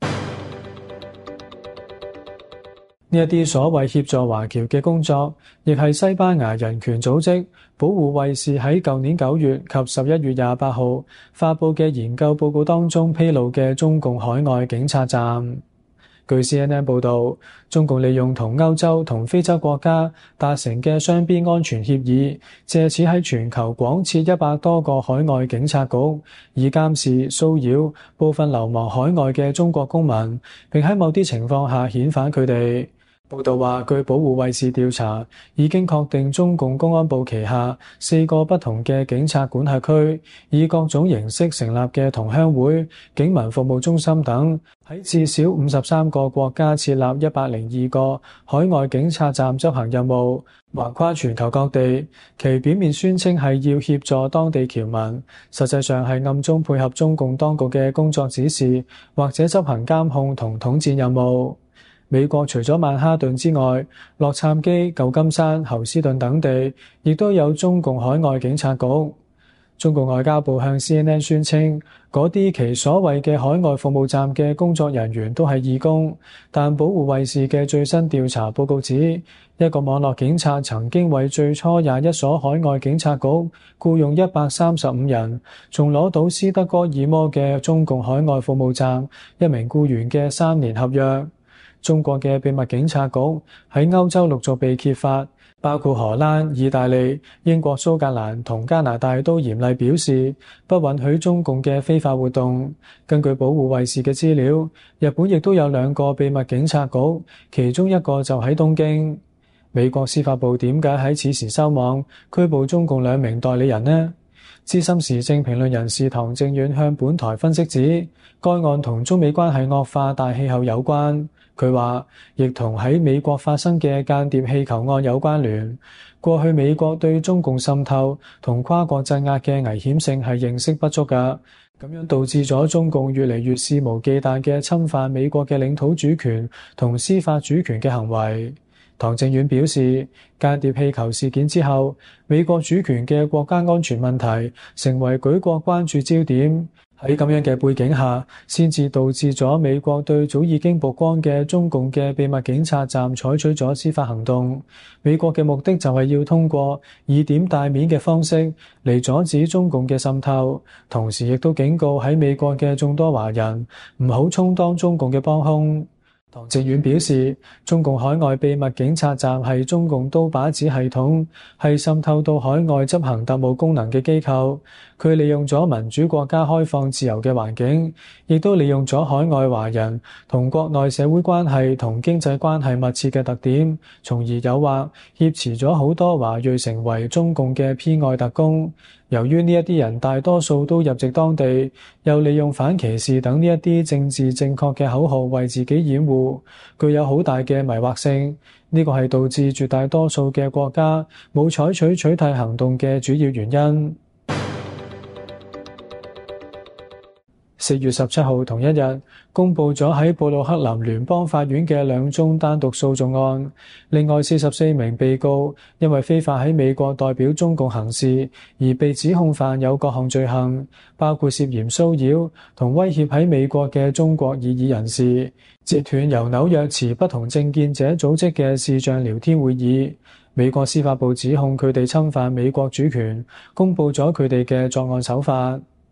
呢一啲所謂協助華僑嘅工作，亦係西班牙人權組織保護衛士喺舊年9月及11月28號發佈嘅研究報告當中披露嘅中共海外警察站。據 CNN 報導，中共利用同歐洲同非洲國家達成嘅雙邊安全協議，藉此喺全球廣設100多個海外警察局，以監視、騷擾部分流亡海外嘅中國公民，並喺某啲情況下遣返佢哋。報道話，據保護衛士調查，已經確定中共公安部旗下4個不同嘅警察管轄區，以各種形式成立嘅同鄉會、警民服務中心等，喺至少53個國家設立102個海外警察站執行任務，橫跨全球各地。其表面宣稱係要協助當地僑民，實際上係暗中配合中共當局嘅工作指示，或者執行監控同統戰任務。美國除咗曼哈頓之外，洛杉磯、舊金山、侯斯頓等地亦都有中共海外警察局。中國外交部向 CNN 宣稱，嗰啲其所謂嘅海外服務站嘅工作人員都係義工，但保護衛士嘅最新調查報告指，一個網絡警察曾經為最初21所海外警察局僱用135人，仲攞到斯德哥爾摩嘅中共海外服務站一名僱員嘅3年合約。中國嘅秘密警察局喺歐洲陸續被揭發，包括荷蘭、意大利、英國、蘇格蘭同加拿大都嚴厲表示不允許中共嘅非法活動。根據保護衛士嘅資料，日本亦都有2個秘密警察局，其中一個就喺東京。美國司法部點解喺此時收網拘捕中共2名代理人呢？資深時政評論人士唐正遠向本台分析指，該案同中美關係惡化大氣候有關。佢話，亦同喺美國發生嘅間諜氣球案有關聯。過去美國對中共滲透同跨國鎮壓嘅危險性係認識不足㗎，咁樣導致咗中共越嚟越肆無忌憚嘅侵犯美國嘅領土主權同司法主權嘅行為。唐正遠表示，間諜氣球事件之後，美國主權嘅國家安全問題成為舉國關注焦點。喺咁樣嘅背景下，先至導致咗美國對早已經曝光嘅中共嘅秘密警察站採取咗司法行動。美國嘅目的就係要通過以點帶面嘅方式嚟阻止中共嘅滲透，同時亦都警告喺美國嘅眾多華人唔好充當中共嘅幫兇。唐正遠表示，中共海外秘密警察站係中共刀把子系統，係滲透到海外執行特務功能嘅機構。佢利用咗民主國家開放自由嘅環境，亦都利用咗海外華人同國內社會關係同經濟關係密切嘅特點，從而誘惑挾持咗好多華裔成為中共嘅偏愛特工。由於呢一啲人大多數都入籍當地，又利用反歧視等呢一啲政治正確嘅口號為自己掩護，具有好大嘅迷惑性。呢個係導致絕大多數嘅國家冇採取取締行動嘅主要原因。4月17號同一日，公布咗喺布魯克林聯邦法院嘅2宗單獨訴訟案。另外44名被告因為非法喺美國代表中共行事而被指控犯有各項罪行，包括涉嫌騷擾同威脅喺美國嘅中國異議人士，截斷由紐約持不同政見者組織嘅視像聊天會議。美國司法部指控佢哋侵犯美國主權，公布咗佢哋嘅作案手法。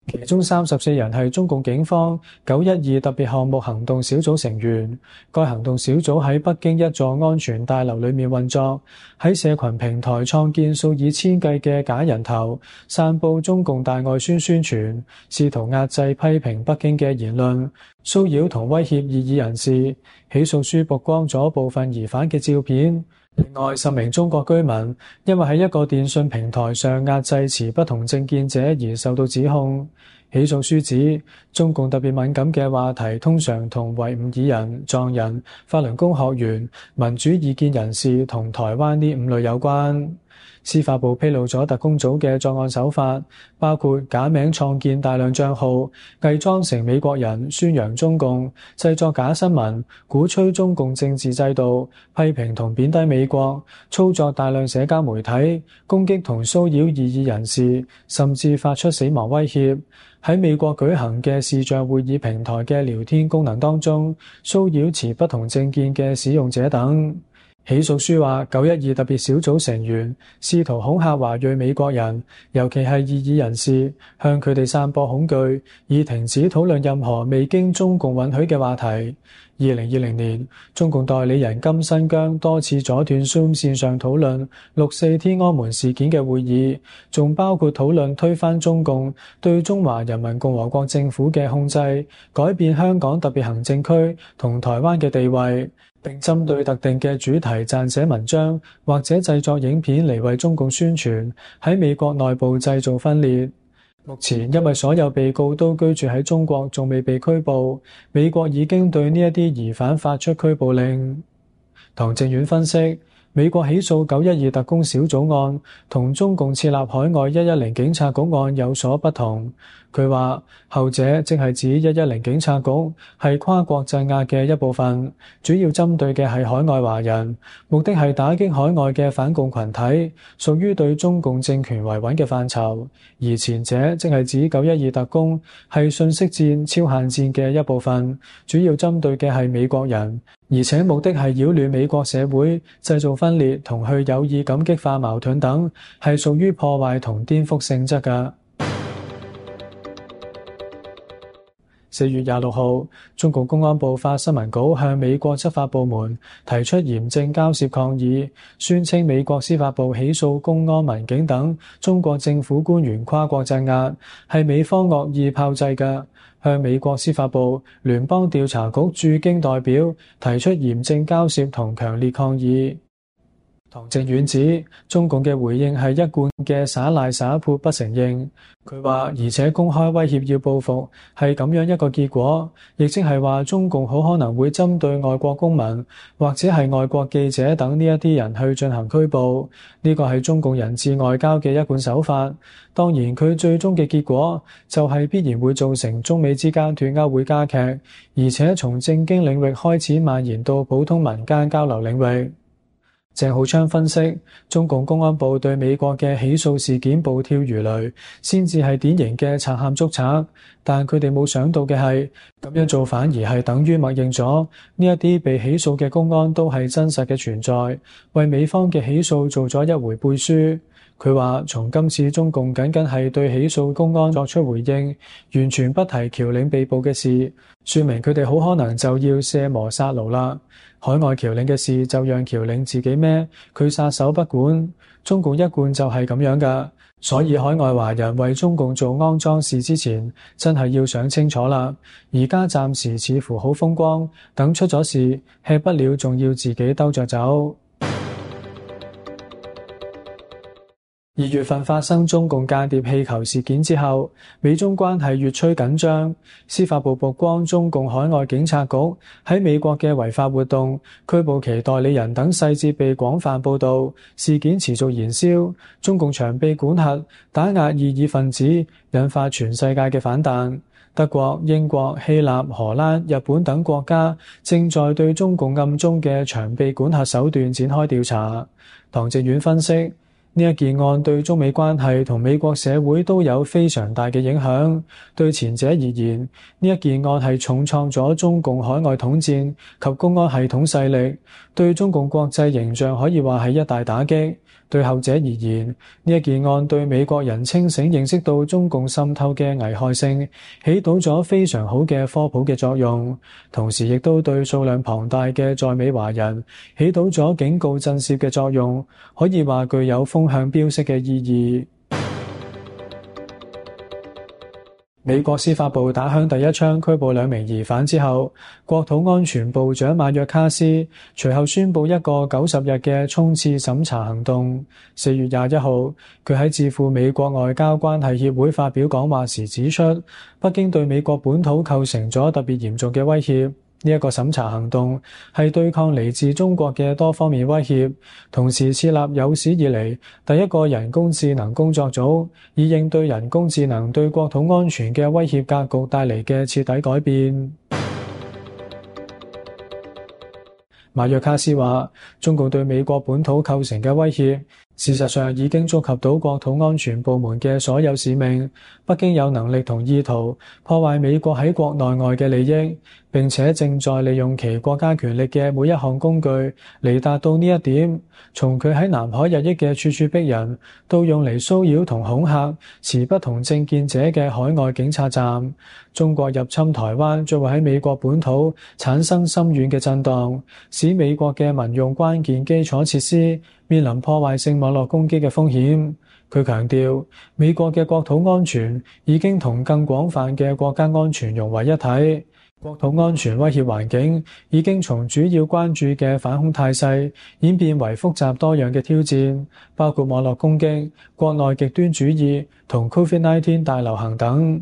其中34人係中共警方912特別項目行動小組成員。該行動小組喺北京一座安全大樓裏面運作，喺社群平台創建數以千計嘅假人頭，散佈中共大外宣宣傳，試圖壓制批評北京嘅言論，騷擾同威脅異議人士。起訴書曝光咗部分疑犯嘅照片。另外，10名中國居民因為喺一個電訊平台上壓制持不同政見者而受到指控。起訴書指，中共特別敏感嘅話題通常同維吾爾人、藏人、法輪功學員、民主異見人士同台灣呢5類有關。司法部披露咗特工組嘅作案手法，包括假名創建大量帳號，偽裝成美國人宣揚中共，製作假新聞，鼓吹中共政治制度，批評同貶低美國，操作大量社交媒體，攻擊同騷擾異議人士，甚至發出死亡威脅。喺美國舉行嘅視像會議平台嘅聊天功能當中，騷擾持不同政見嘅使用者等。起訴書話，912特別小組成員試圖恐嚇華裔美國人，尤其係異議人士，向佢哋散播恐懼，以停止討論任何未經中共允許嘅話題。2020年，中共代理人金新疆多次阻斷 Zoom 線上討論6·4天安門事件嘅會議，仲包括討論推翻中共對中華人民共和國政府嘅控制，改變香港特別行政區同台灣嘅地位，並針對特定嘅主題撰寫文章或者製作影片嚟為中共宣傳，喺美國內部製造分裂。目前因為所有被告都居住喺中國，仲未被拘捕，美國已經對呢一啲疑犯發出拘捕令。唐正遠分析，美國起訴912特工小組案同中共設立海外110警察局案有所不同。佢話後者即係指110警察局係跨國鎮壓嘅一部分，主要針對嘅係海外華人，目的係打擊海外嘅反共群體，屬於對中共政權維穩嘅範疇。而前者即係指912特工係信息戰、超限戰嘅一部分，主要針對嘅係美國人，而且目的係擾亂美國社會、製造分裂同去有意咁激化矛盾等，係屬於破壞同顛覆性質㗎。4月26號，中共公安部發新聞稿向美國執法部門提出嚴正交涉抗議，宣稱美國司法部起訴公安、民警等中國政府官員跨國鎮壓，係美方惡意炮製嘅，向美國司法部聯邦調查局駐京代表提出嚴正交涉同強烈抗議。唐正遠指中共嘅回應係一貫嘅耍賴耍潑不承認。佢話，而且公開威脅要報復係咁樣一個結果，亦即係話中共好可能會針對外國公民或者係外國記者等呢一啲人去進行拘捕。呢個係中共人質外交嘅一貫手法。當然，佢最終嘅結果就係必然會造成中美之間脫鈎會加劇，而且從政經領域開始蔓延到普通民間交流領域。鄭浩昌分析，中共公安部對美國嘅起訴事件暴跳如雷，先至係典型嘅賊喊捉賊。但佢哋冇想到嘅係，咁樣做反而係等於默認咗呢一啲被起訴嘅公安都係真實嘅存在，為美方嘅起訴做咗一回背書。佢話，從今次中共僅係對起訴公安作出回應，完全不提僑領被捕嘅事，說明佢哋好可能就要卸磨殺驢啦。海外僑領嘅事就讓僑領自己孭，佢撒手不管。中共一貫就係咁樣㗎，所以海外華人為中共做骯髒事之前，真係要想清楚啦。而家暫時似乎好風光，等出咗事，吃不了仲要自己兜着走。2月份發生中共間諜氣球事件之後，美中關係越趨緊張。司法部曝光中共海外警察局喺美國嘅違法活動、拘捕其代理人等細節被廣泛報導，事件持續燃燒，中共長臂管轄，打壓異議分子，引發全世界嘅反彈。德國、英國、希臘、荷蘭、日本等國家正在對中共暗中嘅長臂管轄手段展開調查。唐正遠分析，呢一件案對中美關係同美國社會都有非常大嘅影響。對前者而言，呢一件案係重創咗中共海外統戰及公安系統勢力，對中共國際形象可以話係一大打擊。 對後者而言，呢一件案對美國人清醒認識到中共滲透嘅危害性，起到咗非常好嘅科普嘅作用，同時亦都對數量龐大嘅在美華人起到咗警告震懾嘅作用，可以話具有風向標式嘅意義。美國司法部打響第一槍拘捕2名疑犯之後，國土安全部長馬約卡斯隨後宣布一個90日嘅衝刺審查行動。4月21號，佢喺致赴美國外交關係協會發表講話時指出，北京對美國本土構成咗特別嚴重嘅威脅。呢一個審查行動係對抗嚟自中國嘅多方面威脅，同時設立有史以嚟第一個人工智能工作組，以應對人工智能對國土安全嘅威脅格局帶嚟嘅徹底改變。馬約卡斯話，中共對美國本土構成嘅威脅，事實上已經觸及到國土安全部門嘅所有使命。北京有能力同意圖破壞美國喺國內外嘅利益，並且正在利用其國家權力嘅每一項工具嚟達到呢一點。從佢喺南海日益嘅處處逼人，到用嚟騷擾同恐嚇持不同政見者嘅海外警察站，中國入侵台灣將會喺美國本土產生深遠嘅震盪，使美國嘅民用關鍵基礎設施面臨破壞性網絡攻擊嘅風險。佢強調，美國嘅國土安全已經同更廣泛嘅國家安全融為一體。國土安全威脅環境已經從主要關注嘅反恐態勢演變為複雜多樣嘅挑戰，包括網絡攻擊、國內極端主義同 COVID-19 大流行等。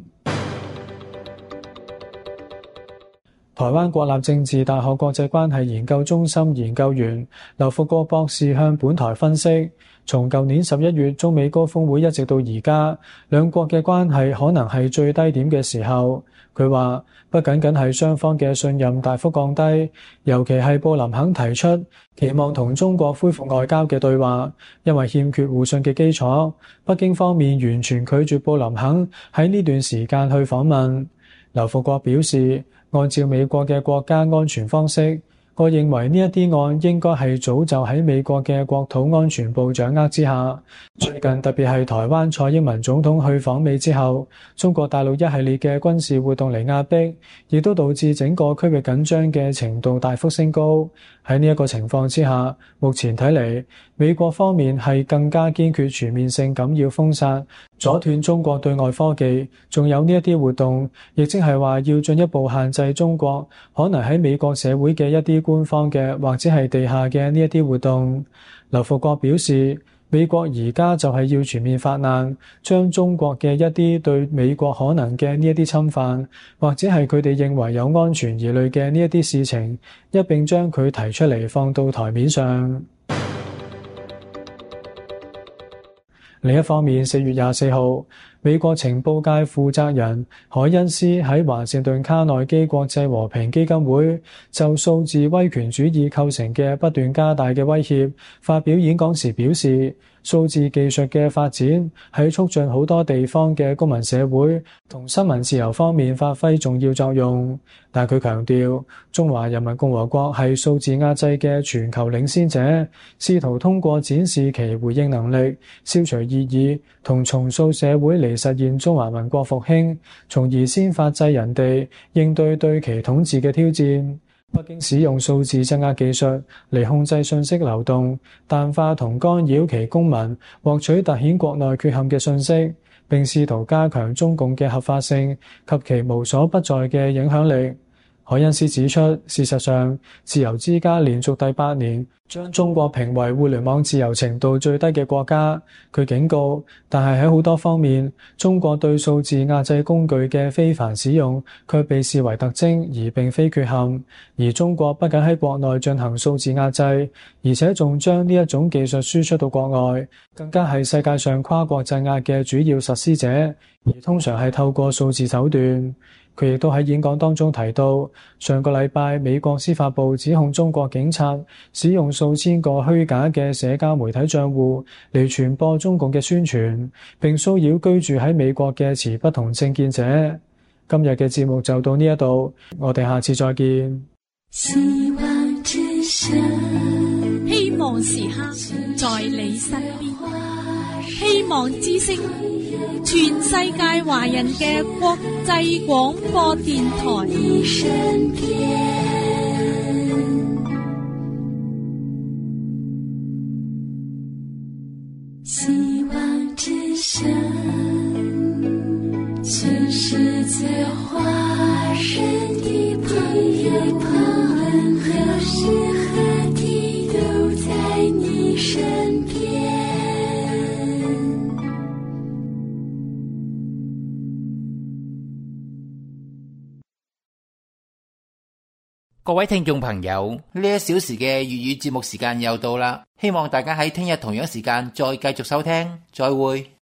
台灣國立政治大學國際關係研究中心研究員劉福國博士向本台分析，從舊年11月中美高峰會一直到而家，兩國嘅關係可能係最低點嘅時候。佢話不僅僅係雙方嘅信任大幅降低，尤其係布林肯提出期望同中國恢復外交嘅對話，因為欠缺互信嘅基礎，北京方面完全拒絕布林肯喺呢段時間去訪問。劉福國表示，按照美國嘅國家安全方式，我認為呢一啲案應該係早就喺美國嘅國土安全部掌握之下。最近特別係台灣蔡英文總統去訪美之後，中國大陸一系列嘅軍事活動嚟壓迫，亦都導致整個區域緊張嘅程度大幅升高。喺呢一個情況之下，目前睇嚟，美國方面係更加堅決全面性咁要封殺、阻斷中國對外科技，仲有呢一啲活動，亦即係話要進一步限制中國可能喺美國社會嘅一啲官方嘅或者係地下嘅呢一啲活動。劉福國表示，美國而家就係要全面發難，將中國嘅一啲對美國可能嘅呢一啲侵犯，或者係佢哋認為有安全疑慮嘅呢一啲事情，一並將佢提出嚟放到台面上。另一方面，4月24號，美國情報界負責人海恩斯喺華盛頓卡內基國際和平基金會就數字威權主義構成嘅不斷加大嘅威脅發表演講時表示，數字技術嘅發展喺促進好多地方嘅公民社會同新聞自由方面發揮重要作用。但佢強調，中華人民共和國係數字壓制嘅全球領先者，試圖通過展示其回應能力、消除異議同重塑社會嚟實現中華民國復興，從而先發制人地應對對其統治嘅挑戰。北京使用數字鎮壓技術嚟控制信息流動，淡化同干擾其公民獲取凸顯國內缺陷嘅信息，並試圖加強中共嘅合法性及其無所不在嘅影響力。海恩斯指出，事實上，自由之家連續第8年將中國評為互聯網自由程度最低嘅國家。佢警告，但係喺好多方面，中國對數字壓制工具嘅非凡使用卻被視為特徵，而並非缺陷。而中國不僅喺國內進行數字壓制，而且仲將呢一種技術輸出到國外，更加係世界上跨國鎮壓嘅主要實施者，而通常係透過數字手段。佢亦都喺演講當中提到，上個禮拜美國司法部指控中國警察使用數千個虛假嘅社交媒體賬戶嚟傳播中共嘅宣傳，並騷擾居住喺美國嘅持不同政見者。今日嘅節目就到呢一度，我哋下次再見。希望之聲，希望望時刻在你身邊。希望之聲，全世界華人嘅國際廣播電台。 希望之聲，全世界華人的朋友，何時何地都在你身邊。 各位聽眾朋友，呢1小時嘅粵語節目時間又到啦，希望大家喺聽日同樣時間再繼續收聽，再會。